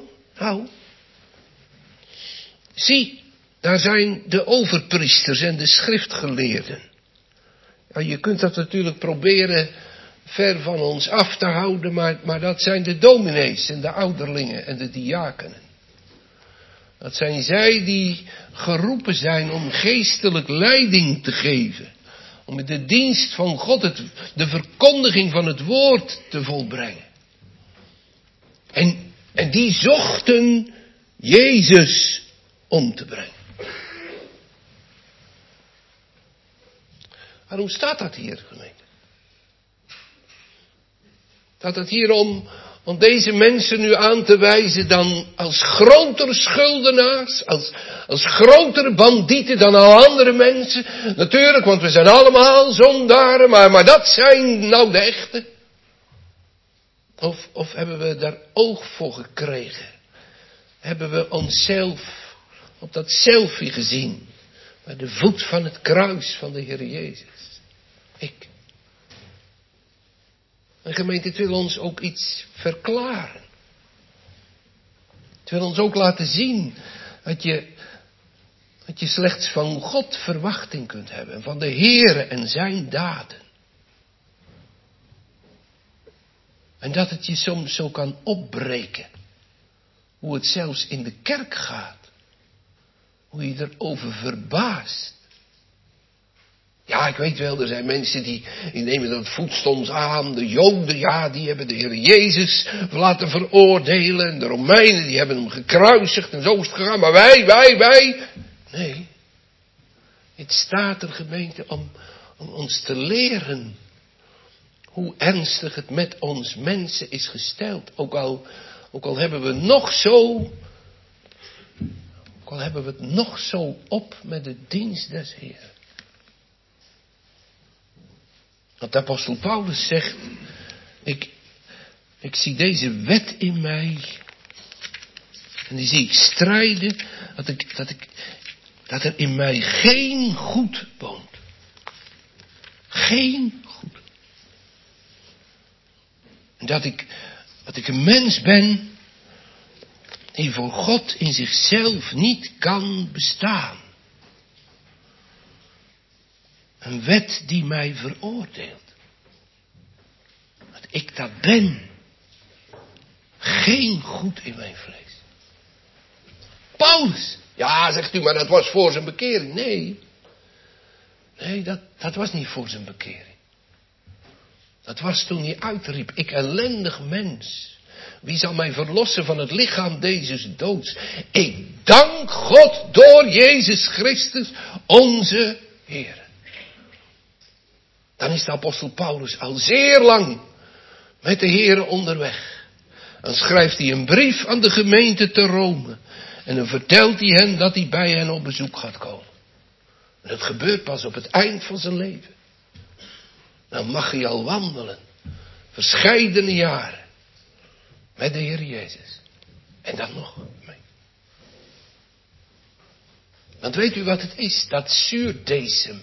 Speaker 2: Zie, daar zijn de overpriesters en de schriftgeleerden. Ja, je kunt dat natuurlijk proberen ver van ons af te houden, maar dat zijn de dominees en de ouderlingen en de diakenen. Dat zijn zij die geroepen zijn om geestelijk leiding te geven. Om met de dienst van God de verkondiging van het woord te volbrengen. En die zochten Jezus om te brengen. Waarom staat dat hier, gemeente? Staat het hier om deze mensen nu aan te wijzen dan als grotere schuldenaars, als grotere bandieten dan al andere mensen? Natuurlijk, want we zijn allemaal zondaren, maar dat zijn nou de echte. Of hebben we daar oog voor gekregen? Hebben we onszelf op dat selfie gezien? Bij de voet van het kruis van de Heer Jezus. Ik. En gemeente, het wil ons ook iets verklaren. Het wil ons ook laten zien dat je slechts van God verwachting kunt hebben. En van de Heere en zijn daden. En dat het je soms zo kan opbreken. Hoe het zelfs in de kerk gaat. Hoe je erover verbaast. Ja, ik weet wel, er zijn mensen die nemen dat voetstond aan. De Joden, ja, die hebben de Heer Jezus laten veroordelen. En de Romeinen, die hebben hem gekruisigd en zo is het gegaan. Maar wij. Nee. Het staat er, gemeente, om ons te leren hoe ernstig het met ons mensen is gesteld. Ook al hebben we het nog zo op met de dienst des Heeren. Want de apostel Paulus zegt, ik zie deze wet in mij. En die zie ik strijden, dat er in mij geen goed woont. Geen goed. En dat ik een mens ben die voor God in zichzelf niet kan bestaan. Een wet die mij veroordeelt. Dat ik dat ben. Geen goed in mijn vlees. Paulus. Ja, zegt u, maar dat was voor zijn bekering. Nee, dat was niet voor zijn bekering. Dat was toen hij uitriep. Ik ellendig mens. Wie zal mij verlossen van het lichaam deze doods? Ik dank God door Jezus Christus, onze Heer. Dan is de apostel Paulus al zeer lang met de Heere onderweg. Dan schrijft hij een brief aan de gemeente te Rome. En dan vertelt hij hen dat hij bij hen op bezoek gaat komen. En dat gebeurt pas op het eind van zijn leven. Dan mag hij al wandelen. Verscheidene jaren. Met de Heer Jezus. En dan nog. Want weet u wat het is? Dat zuurdesem.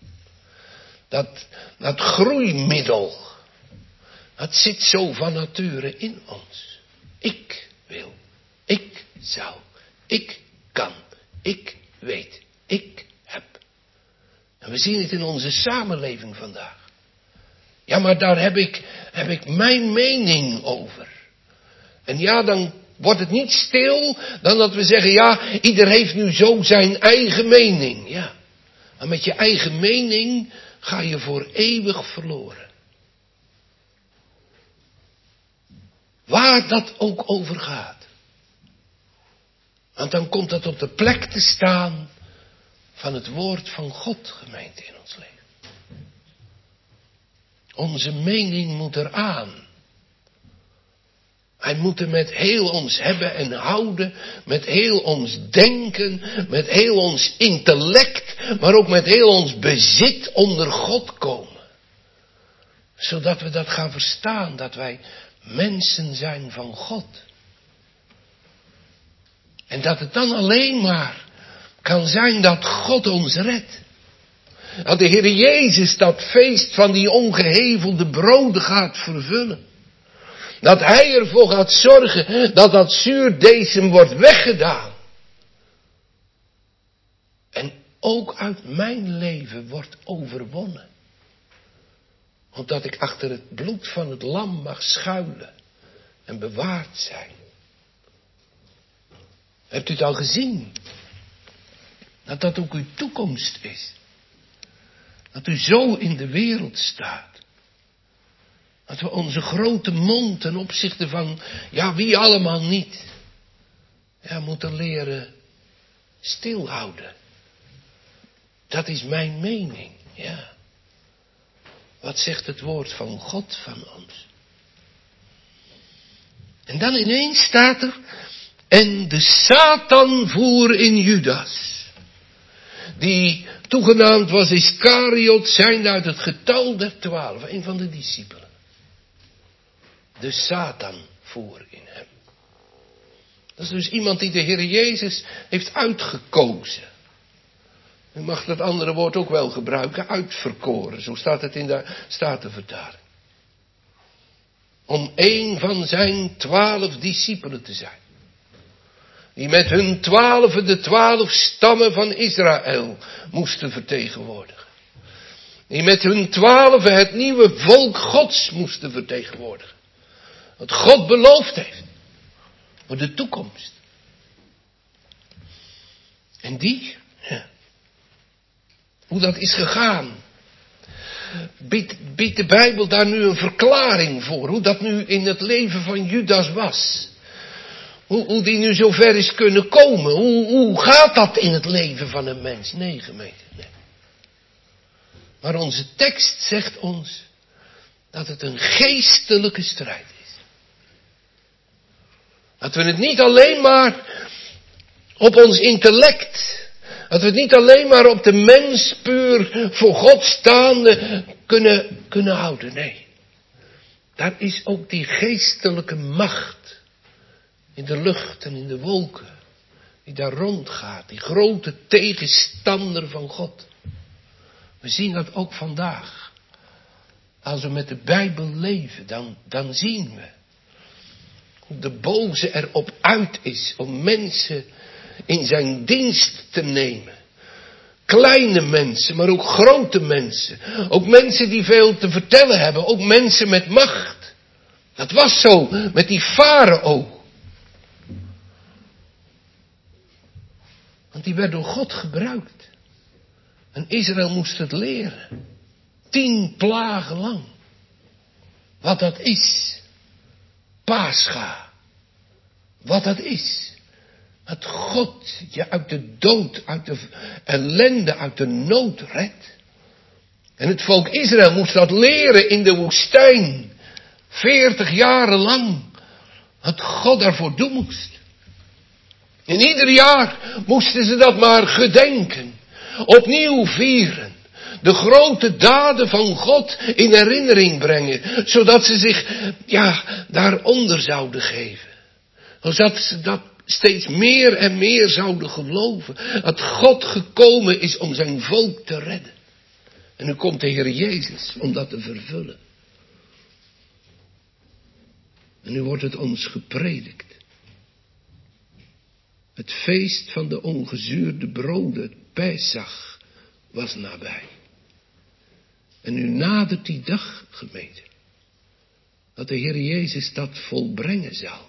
Speaker 2: Dat groeimiddel. Dat zit zo van nature in ons. Ik wil. Ik zou. Ik kan. Ik weet. Ik heb. En we zien het in onze samenleving vandaag. Ja, maar daar heb ik mijn mening over. En ja, dan wordt het niet stil dan dat we zeggen, ja, ieder heeft nu zo zijn eigen mening. Ja, maar met je eigen mening ga je voor eeuwig verloren. Waar dat ook over gaat. Want dan komt dat op de plek te staan van het woord van God, gemeente, in ons leven. Onze mening moet eraan. Wij moeten met heel ons hebben en houden, met heel ons denken, met heel ons intellect, maar ook met heel ons bezit onder God komen. Zodat we dat gaan verstaan, dat wij mensen zijn van God. En dat het dan alleen maar kan zijn dat God ons redt. Dat de Heer Jezus dat feest van die ongehevelde broden gaat vervullen. Dat Hij ervoor gaat zorgen dat dat zuurdesem wordt weggedaan. En ook uit mijn leven wordt overwonnen. Omdat ik achter het bloed van het lam mag schuilen en bewaard zijn. Hebt u het al gezien? Dat dat ook uw toekomst is. Dat u zo in de wereld staat. Dat we onze grote mond ten opzichte van, ja, wie allemaal niet, ja, moeten leren stilhouden. Dat is mijn mening, ja. Wat zegt het woord van God van ons? En dan ineens staat er, en de Satan voer in Judas, die toegenaamd was Iskariot, zijnde uit het getal der 12, een van de discipelen. De Satan voer in hem. Dat is dus iemand die de Heer Jezus heeft uitgekozen. U mag dat andere woord ook wel gebruiken, uitverkoren. Zo staat het in de Statenvertaling. Om een van zijn 12 discipelen te zijn. Die met hun 12 de 12 stammen van Israël moesten vertegenwoordigen. Die met hun 12 het nieuwe volk Gods moesten vertegenwoordigen. Wat God beloofd heeft. Voor de toekomst. En die, ja, hoe dat is gegaan. Biedt de Bijbel daar nu een verklaring voor. Hoe dat nu in het leven van Judas was. Hoe die nu zo ver is kunnen komen. Hoe gaat dat in het leven van een mens? Nee, gemeente, nee. Maar onze tekst zegt ons dat het een geestelijke strijd is. Dat we het niet alleen maar op ons intellect, dat we het niet alleen maar op de mens puur voor God staande kunnen houden. Nee. Daar is ook die geestelijke macht in de lucht en in de wolken, die daar rondgaat, die grote tegenstander van God. We zien dat ook vandaag. Als we met de Bijbel leven, dan zien we hoe de boze erop uit is om mensen in zijn dienst te nemen. Kleine mensen, maar ook grote mensen. Ook mensen die veel te vertellen hebben. Ook mensen met macht. Dat was zo met die farao. Want die werd door God gebruikt. En Israël moest het leren. 10 plagen lang. Wat dat is. Pascha. Wat dat is. Dat God je uit de dood, uit de ellende, uit de nood redt. En het volk Israël moest dat leren in de woestijn. 40 jaren lang. Wat God daarvoor doen moest. En ieder jaar moesten ze dat maar gedenken. Opnieuw vieren. De grote daden van God in herinnering brengen. Zodat ze zich, daaronder zouden geven. Zodat ze dat steeds meer en meer zouden geloven. Dat God gekomen is om zijn volk te redden. En nu komt de Heer Jezus om dat te vervullen. En nu wordt het ons gepredikt. Het feest van de ongezuurde broden, het Pesach, was nabij. En nu nadert die dag, gemeente, dat de Heer Jezus dat volbrengen zal.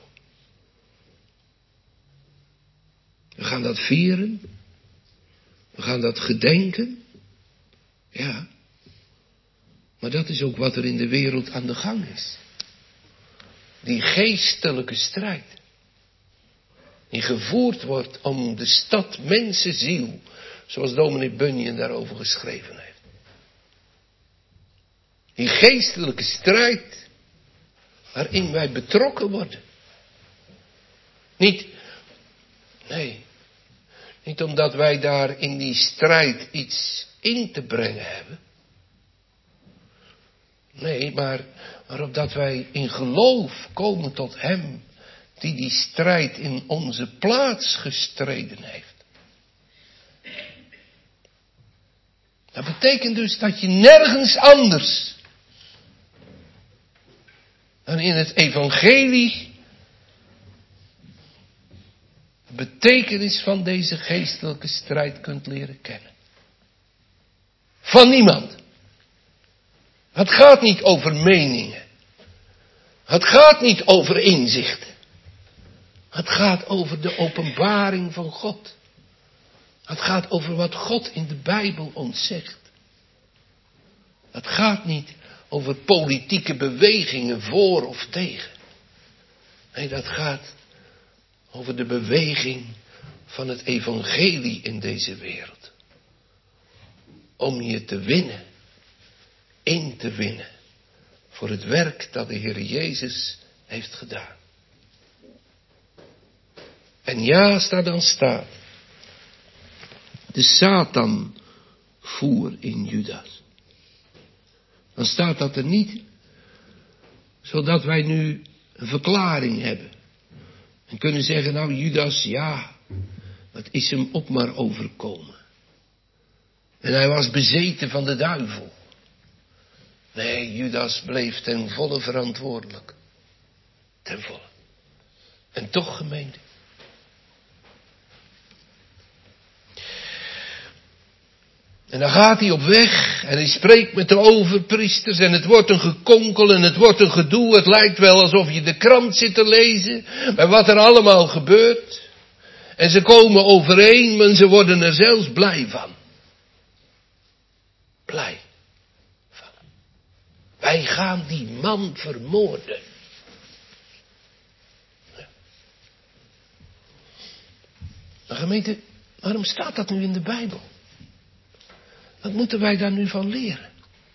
Speaker 2: We gaan dat vieren. We gaan dat gedenken. Ja. Maar dat is ook wat er in de wereld aan de gang is. die geestelijke strijd. Die gevoerd wordt om de stad mensenziel. Zoals dominee Bunyan daarover geschreven heeft. Die geestelijke strijd. Waarin wij betrokken worden. Niet omdat wij daar in die strijd iets in te brengen hebben. Nee, maar opdat wij in geloof komen tot Hem die die strijd in onze plaats gestreden heeft. Dat betekent dus dat je nergens anders dan in het evangelie de betekenis van deze geestelijke strijd kunt leren kennen. Van niemand. Het gaat niet over meningen. Het gaat niet over inzichten. Het gaat over de openbaring van God. Het gaat over wat God in de Bijbel ons zegt. Het gaat niet over politieke bewegingen voor of tegen. Nee, dat gaat over de beweging van het evangelie in deze wereld. Om je te winnen. In te winnen. Voor het werk dat de Heer Jezus heeft gedaan. En ja, als daar dan staat. De Satan voer in Judas. Dan staat dat er niet. Zodat wij nu een verklaring hebben. En kunnen zeggen, nou Judas, ja. Het is hem ook maar overkomen. En hij was bezeten van de duivel. Nee, Judas bleef ten volle verantwoordelijk. Ten volle. En toch, gemeente. En dan gaat hij op weg en hij spreekt met de overpriesters en het wordt een gekonkel en het wordt een gedoe. Het lijkt wel alsof je de krant zit te lezen bij wat er allemaal gebeurt. En ze komen overeen, maar ze worden er zelfs blij van. Blij van. Wij gaan die man vermoorden. Maar gemeente, waarom staat dat nu in de Bijbel? Wat moeten wij daar nu van leren?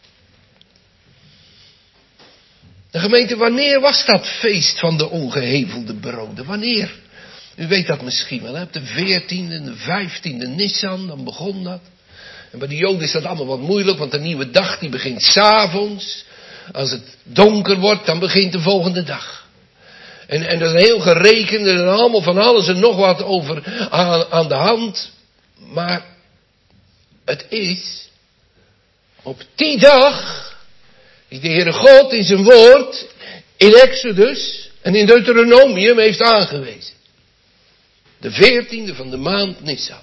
Speaker 2: De gemeente, wanneer was dat feest van de ongehevelde broden? Wanneer? U weet dat misschien wel, hè? Op de 14e en de 15e Nissan, dan begon dat. En bij de Joden is dat allemaal wat moeilijk, want de nieuwe dag die begint 's avonds. Als het donker wordt, dan begint de volgende dag. En dat is heel gerekend en allemaal van alles en nog wat over aan de hand. Maar het is op die dag die de Heere God in zijn woord in Exodus en in Deuteronomium heeft aangewezen. De 14e van de maand Nissan.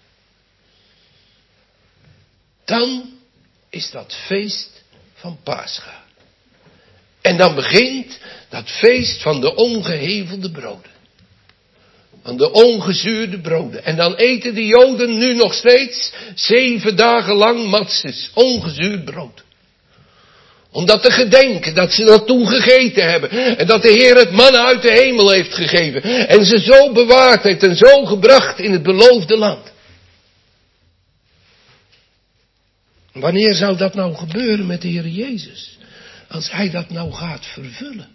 Speaker 2: Dan is dat feest van Pascha. En dan begint dat feest van de ongehevelde broden. Van de ongezuurde broden. En dan eten de Joden nu nog steeds 7 dagen lang matzes, ongezuurd brood. Om dat te gedenken, dat ze dat toen gegeten hebben. En dat de Heer het manna uit de hemel heeft gegeven. En ze zo bewaard heeft en zo gebracht in het beloofde land. Wanneer zou dat nou gebeuren met de Heer Jezus? Als Hij dat nou gaat vervullen.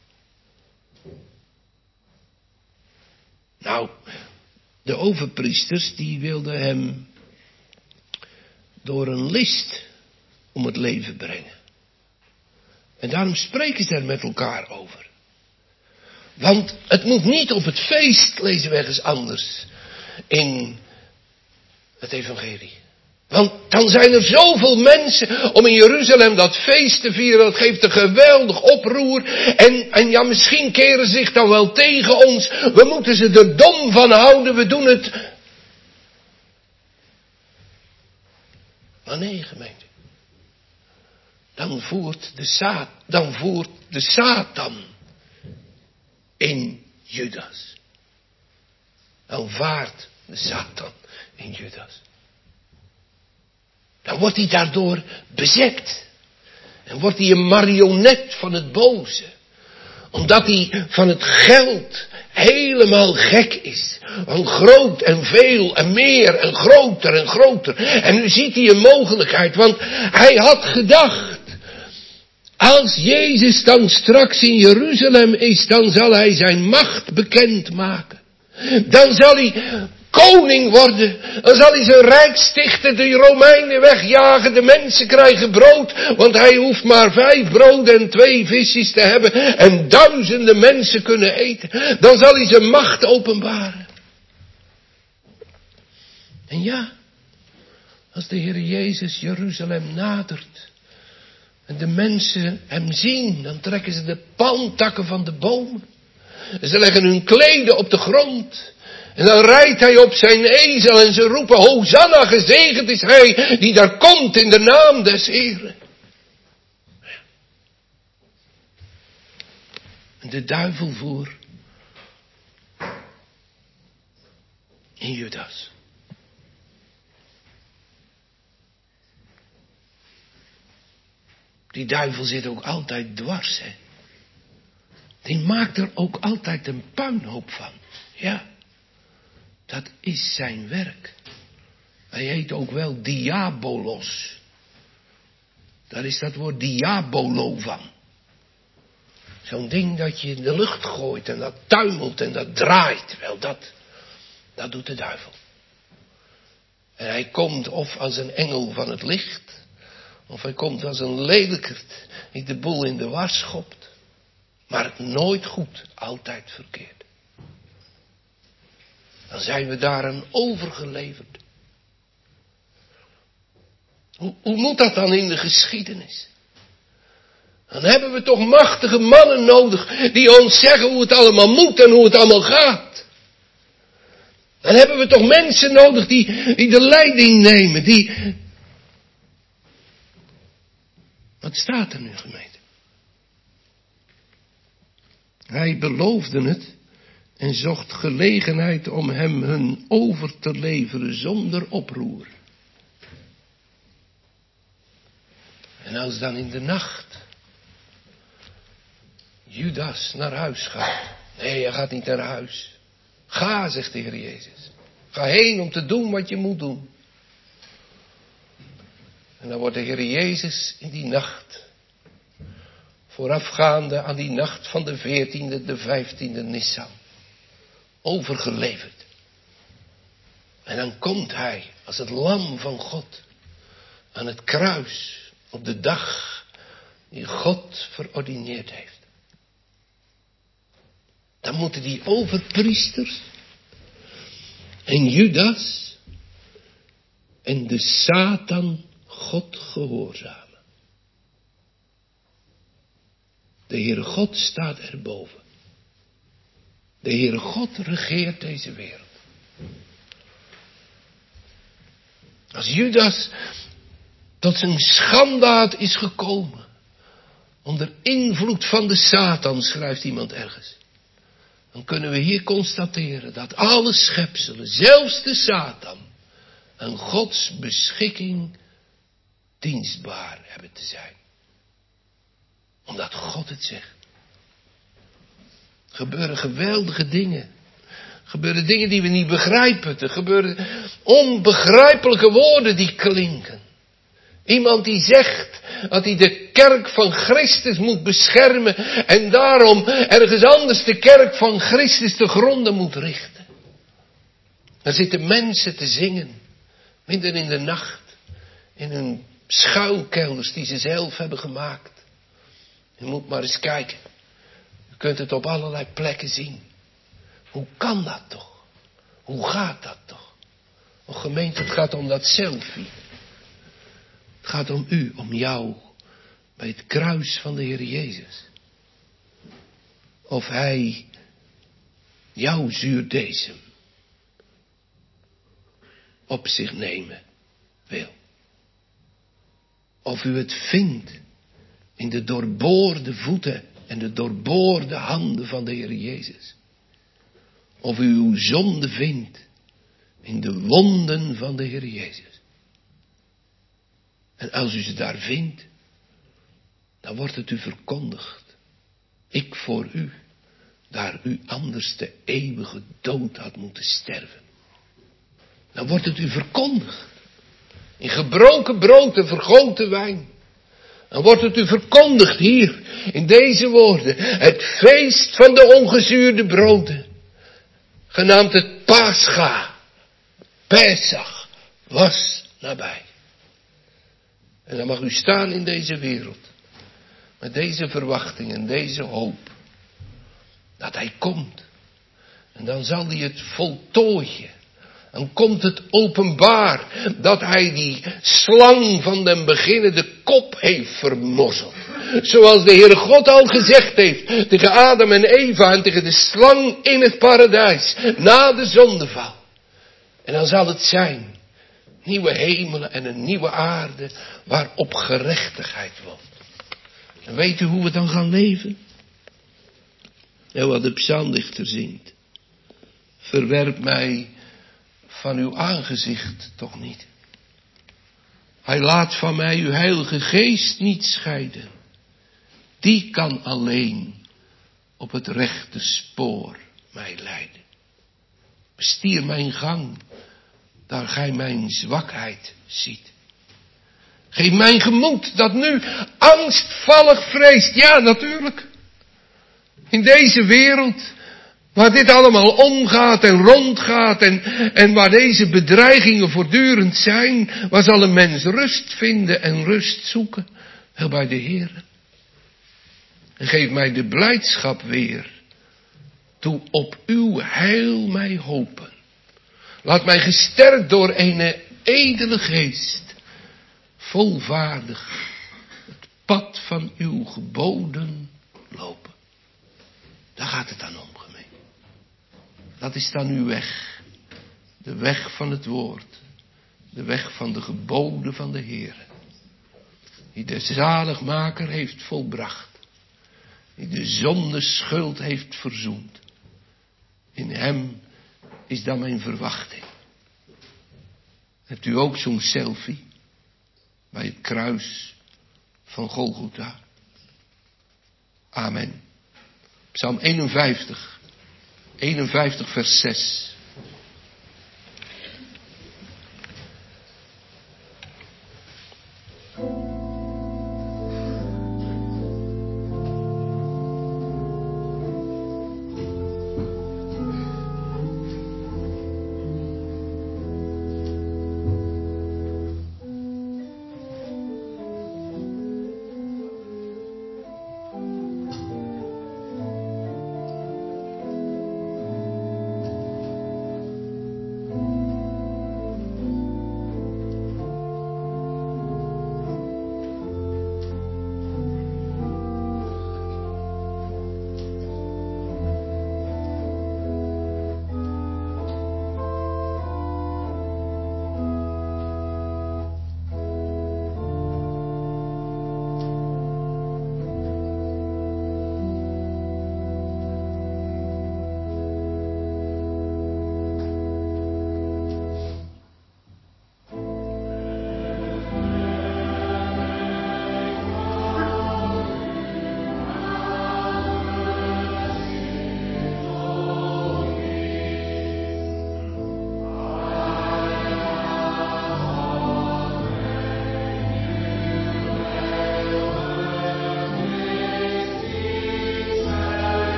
Speaker 2: Nou, de overpriesters die wilden hem door een list om het leven brengen. En daarom spreken ze er met elkaar over. Want het moet niet op het feest, lezen we ergens anders in het evangelie. Want dan zijn er zoveel mensen om in Jeruzalem dat feest te vieren. Dat geeft een geweldig oproer. En ja, misschien keren ze zich dan wel tegen ons. We moeten ze er dom van houden. We doen het. Maar nee, gemeente. Dan voert de Satan in Judas. Dan vaart de Satan in Judas. Dan wordt hij daardoor bezet. En wordt hij een marionet van het boze. Omdat hij van het geld helemaal gek is. Van groot en veel en meer en groter en groter. En nu ziet hij een mogelijkheid, want hij had gedacht, als Jezus dan straks in Jeruzalem is, dan zal hij zijn macht bekendmaken. Dan zal hij koning worden. Dan zal hij zijn rijk stichten, de Romeinen wegjagen, de mensen krijgen brood, want hij hoeft maar 5 broden en 2 visjes te hebben en duizenden mensen kunnen eten. Dan zal hij zijn macht openbaren. En ja, als de Heer Jezus Jeruzalem nadert en de mensen hem zien, dan trekken ze de palmtakken van de bomen. En ze leggen hun kleden op de grond. En dan rijdt hij op zijn ezel en ze roepen, Hosanna, gezegend is hij die daar komt in de naam des Heren. En de duivel voer in Judas. Die duivel zit ook altijd dwars, hè. Die maakt er ook altijd een puinhoop van. Ja, dat is zijn werk. Hij heet ook wel diabolos. Daar is dat woord diabolo van. Zo'n ding dat je in de lucht gooit en dat tuimelt en dat draait. Wel, dat doet de duivel. En hij komt of als een engel van het licht, of hij komt als een lelijkert die de boel in de war schopt. Maar nooit goed, altijd verkeerd. Dan zijn we daaraan overgeleverd. Hoe moet dat dan in de geschiedenis? Dan hebben we toch machtige mannen nodig die ons zeggen hoe het allemaal moet en hoe het allemaal gaat. Dan hebben we toch mensen nodig die de leiding nemen, Wat staat er nu, gemeente? Hij beloofde het en zocht gelegenheid om hem hun over te leveren zonder oproer. En als dan in de nacht Judas naar huis gaat. Nee, hij gaat niet naar huis. Ga, zegt de Heer Jezus. Ga heen om te doen wat je moet doen. En dan wordt de Heer Jezus in die nacht, voorafgaande aan die nacht van de 14e, de 15e Nissan, overgeleverd. En dan komt hij als het lam van God aan het kruis op de dag die God verordineerd heeft. Dan moeten die overpriesters en Judas en de Satan God gehoorzamen. De Heere God staat erboven. De Heere God regeert deze wereld. Als Judas tot zijn schandaad is gekomen, onder invloed van de Satan, schrijft iemand ergens, dan kunnen we hier constateren dat alle schepselen, zelfs de Satan, aan Gods beschikking dienstbaar hebben te zijn. Omdat God het zegt. Er gebeuren geweldige dingen. Er gebeuren dingen die we niet begrijpen. Er gebeuren onbegrijpelijke woorden die klinken. Iemand die zegt dat hij de kerk van Christus moet beschermen en daarom ergens anders de kerk van Christus te gronden moet richten. Dan zitten mensen te zingen, midden in de nacht, in hun schuilkelders die ze zelf hebben gemaakt. Je moet maar eens kijken. Je kunt het op allerlei plekken zien. Hoe kan dat toch? Hoe gaat dat toch? Oh gemeente, het gaat om dat selfie. Het gaat om u, om jou, bij het kruis van de Heer Jezus. Of hij jouw zuurdesem op zich nemen wil. Of u het vindt in de doorboorde voeten en de doorboorde handen van de Heer Jezus. Of u uw zonde vindt in de wonden van de Heer Jezus. En als u ze daar vindt, dan wordt het u verkondigd. Ik voor u, daar u anders de eeuwige dood had moeten sterven. Dan wordt het u verkondigd. In gebroken brood en vergoten wijn. Dan wordt het u verkondigd hier, in deze woorden. Het feest van de ongezuurde broden. Genaamd het Pascha. Pesach was nabij. En dan mag u staan in deze wereld. Met deze verwachting en deze hoop. Dat hij komt. En dan zal hij het voltooien. Dan komt het openbaar dat hij die slang van den beginnen de kop heeft vermorzeld. Zoals de Heere God al gezegd heeft tegen Adam en Eva en tegen de slang in het paradijs. Na de zondeval. En dan zal het zijn. Nieuwe hemelen en een nieuwe aarde waarop gerechtigheid woont. En weet u hoe we dan gaan leven? En wat de psalmdichter zingt. Verwerp mij van uw aangezicht toch niet. Hij laat van mij uw heilige geest niet scheiden. Die kan alleen op het rechte spoor mij leiden. Bestier mijn gang, daar gij mijn zwakheid ziet. Geef mijn gemoed dat nu angstvallig vreest. Ja, natuurlijk. In deze wereld, waar dit allemaal omgaat en rondgaat en waar deze bedreigingen voortdurend zijn, waar zal een mens rust vinden en rust zoeken? Wel bij de Heer. En geef mij de blijdschap weer, toe op uw heil mij hopen. Laat mij gesterkt door een edele geest, volvaardig het pad van uw geboden lopen. Daar gaat het dan om, gemeente. Dat is dan uw weg. De weg van het woord. De weg van de geboden van de Heer. Die de zaligmaker heeft volbracht. Die de zonde schuld heeft verzoend. In hem is dan mijn verwachting. Hebt u ook zo'n selfie? Bij het kruis van Golgotha. Amen. Psalm 51. 51 vers 6.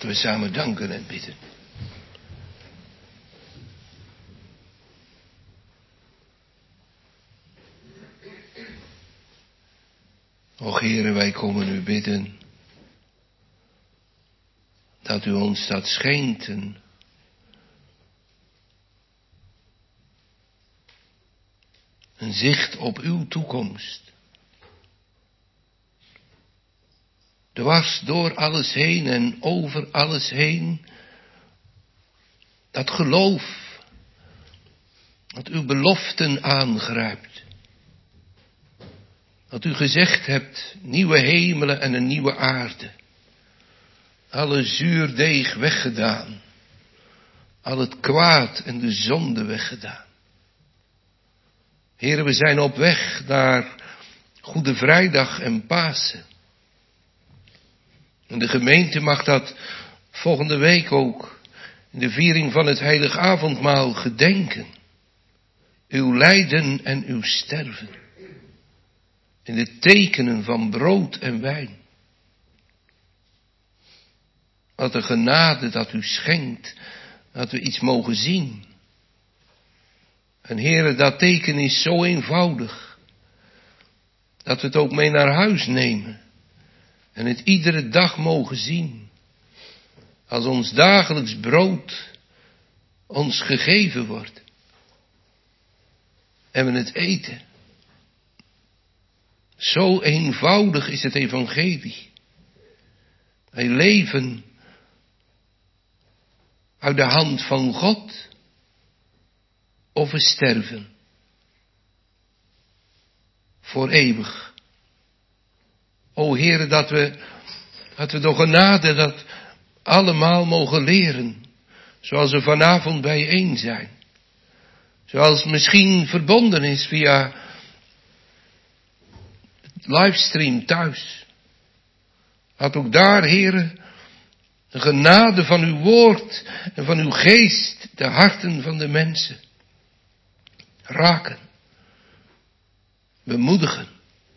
Speaker 2: Laten we samen danken en bidden. Och Heere, wij komen u bidden dat u ons dat schenkt. Een zicht op uw toekomst. Dwars door alles heen en over alles heen. Dat geloof. Dat uw beloften aangrijpt. Dat u gezegd hebt, nieuwe hemelen en een nieuwe aarde. Alle zuurdeeg weggedaan. Al het kwaad en de zonde weggedaan. Heren, we zijn op weg naar Goede Vrijdag en Pasen. En de gemeente mag dat volgende week ook in de viering van het Heilig Avondmaal gedenken. Uw lijden en uw sterven. In de tekenen van brood en wijn. Wat een genade dat u schenkt, dat we iets mogen zien. En Heere, dat teken is zo eenvoudig, dat we het ook mee naar huis nemen. En het iedere dag mogen zien. Als ons dagelijks brood ons gegeven wordt. En we het eten. Zo eenvoudig is het evangelie. Wij leven uit de hand van God. Of we sterven. Voor eeuwig. O Heere, dat we door genade dat allemaal mogen leren. Zoals we vanavond bijeen zijn. Zoals misschien verbonden is via livestream thuis. Laat ook daar, Heere, de genade van uw woord en van uw geest de harten van de mensen raken. Bemoedigen.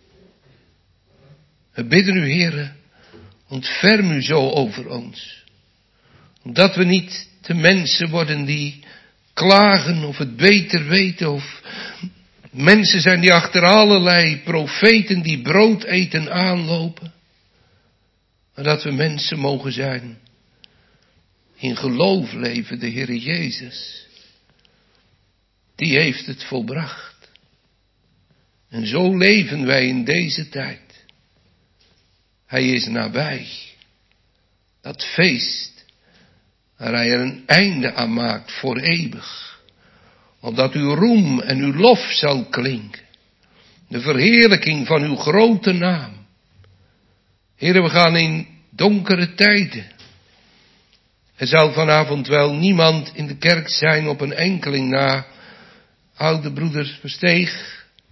Speaker 2: We bidden u, Heere, ontferm u zo over ons. Omdat we niet de mensen worden die klagen of het beter weten of mensen zijn die achter allerlei profeten die brood eten aanlopen. Maar dat we mensen mogen zijn. In geloof leven de Heere Jezus. Die heeft het volbracht. En zo leven wij in deze tijd. Hij is nabij. Dat feest. Waar hij er een einde aan maakt voor eeuwig. Opdat uw roem en uw lof zal klinken. De verheerlijking van uw grote naam. Heere, we gaan in donkere tijden. Er zal vanavond wel niemand in de kerk zijn op een enkeling na. Oude broeder Versteeg.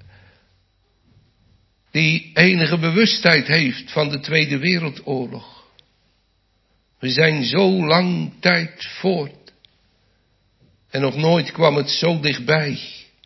Speaker 2: Die enige bewustheid heeft van de Tweede Wereldoorlog. We zijn zo lang tijd voort. En nog nooit kwam het zo dichtbij.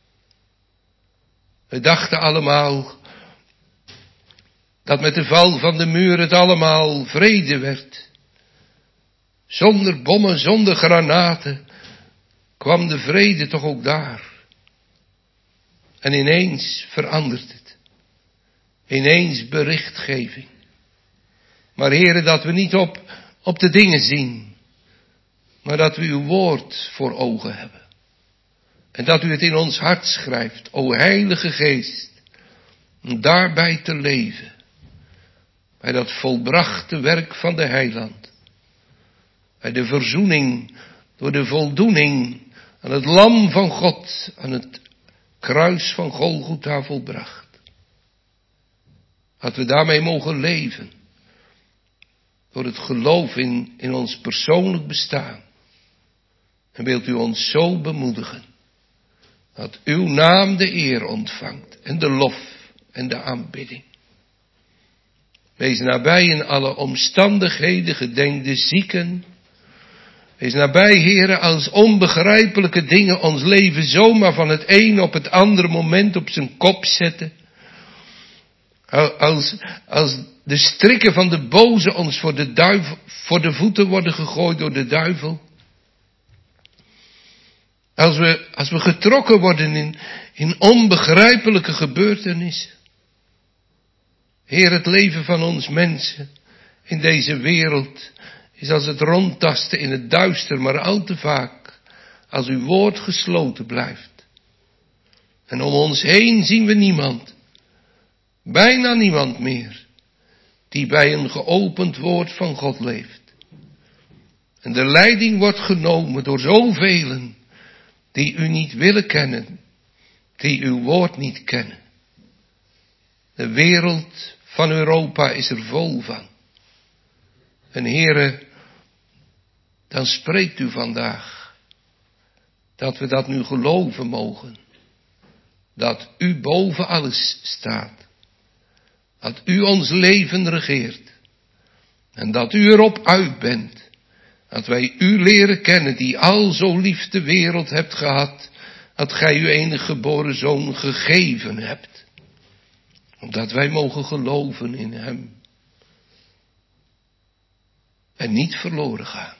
Speaker 2: We dachten allemaal dat met de val van de muur het allemaal vrede werd. Zonder bommen, zonder granaten kwam de vrede toch ook daar. En ineens verandert het. Ineens berichtgeving. Maar Heere, dat we niet op de dingen zien. Maar dat we uw woord voor ogen hebben. En dat u het in ons hart schrijft, o Heilige Geest. Om daarbij te leven. Bij dat volbrachte werk van de Heiland. Bij de verzoening door de voldoening aan het lam van God. Aan het kruis van Golgotha volbracht. Dat we daarmee mogen leven. Door het geloof in ons persoonlijk bestaan. En wilt u ons zo bemoedigen. Dat uw naam de eer ontvangt. En de lof en de aanbidding. Wees nabij in alle omstandigheden. Gedenk de zieken. Wees nabij, Heere, als onbegrijpelijke dingen ons leven zomaar van het een op het andere moment op zijn kop zetten. Als de strikken van de boze ons voor de voeten worden gegooid door de duivel. Als we getrokken worden in onbegrijpelijke gebeurtenissen. Heer, het leven van ons mensen in deze wereld is als het rondtasten in het duister, maar al te vaak als uw woord gesloten blijft. En om ons heen zien we niemand, bijna niemand meer, die bij een geopend woord van God leeft. En de leiding wordt genomen door zoveel die u niet willen kennen, die uw woord niet kennen. De wereld van Europa is er vol van. En Heere, dan spreekt u vandaag dat we dat nu geloven mogen. Dat u boven alles staat. Dat u ons leven regeert. En dat u erop uit bent. Dat wij u leren kennen die al zo lief de wereld hebt gehad. Dat gij uw enige geboren zoon gegeven hebt. Omdat wij mogen geloven in hem. En niet verloren gaan.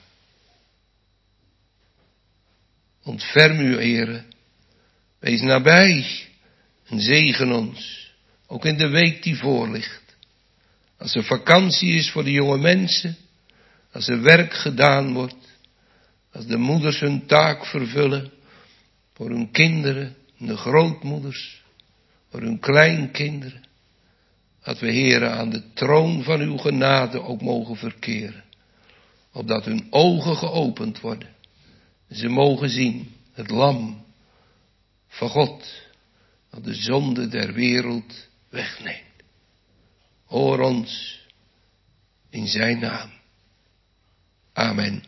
Speaker 2: Ontferm u, Heere. Wees nabij. En zegen ons. Ook in de week die voor ligt. Als er vakantie is voor de jonge mensen. Als er werk gedaan wordt. Als de moeders hun taak vervullen. Voor hun kinderen. En de grootmoeders. Voor hun kleinkinderen. Dat we, Heere, aan de troon van uw genade ook mogen verkeren. Opdat hun ogen geopend worden. Ze mogen zien het lam van God. Dat de zonde der wereld wegneemt. Hoor ons in zijn naam. Amen.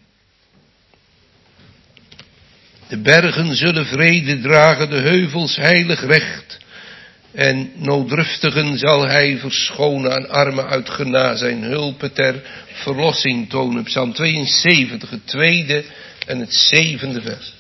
Speaker 2: De bergen zullen vrede dragen, de heuvels heilig recht. En nooddruftigen zal hij verschonen, aan armen uit genade zijn hulpen ter verlossing tonen. Psalm 72, het 2e en het 7e vers.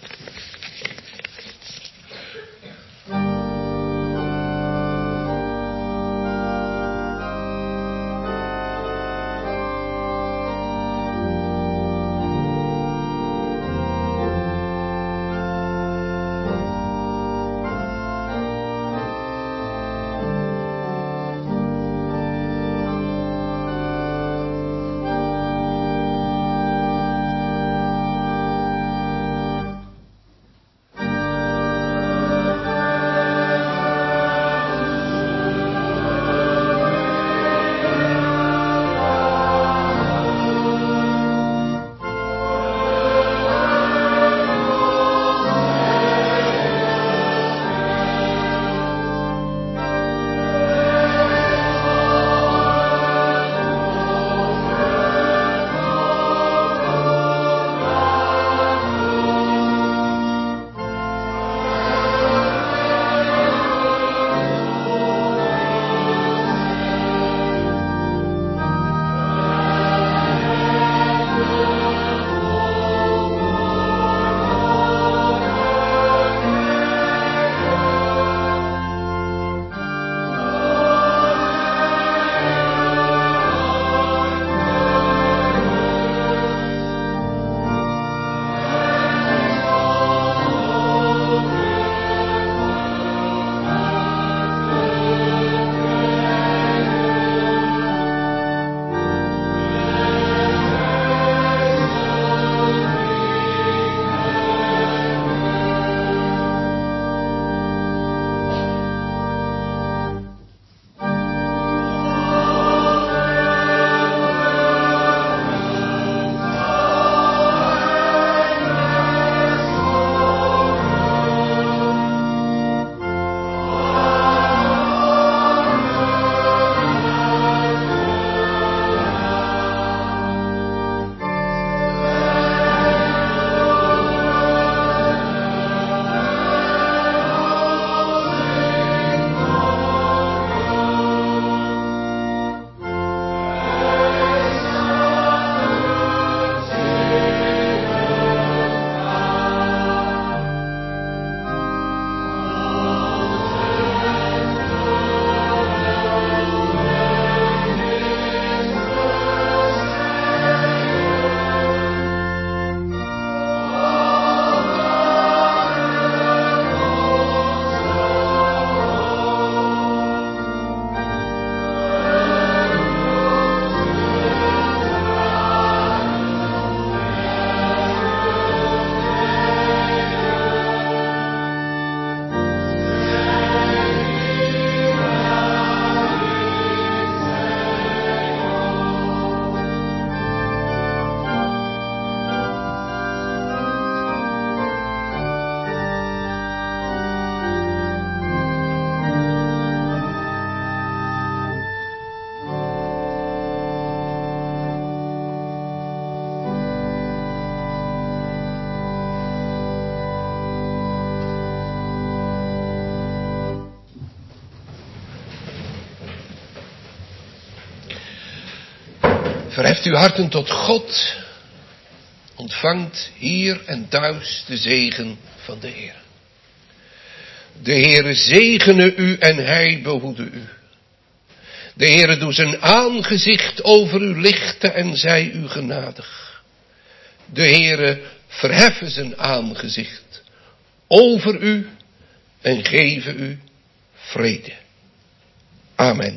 Speaker 2: Verheft uw harten tot God. Ontvangt hier en thuis de zegen van de Heer. De Heere zegene u en hij behoede u. De Heere doe zijn aangezicht over u lichten en zij u genadig. De Heere verheffen zijn aangezicht over u en geven u vrede. Amen.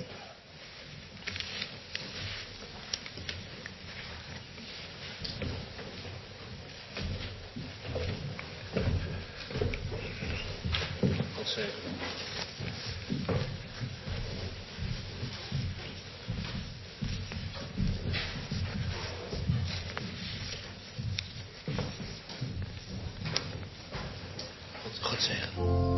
Speaker 2: God zegen.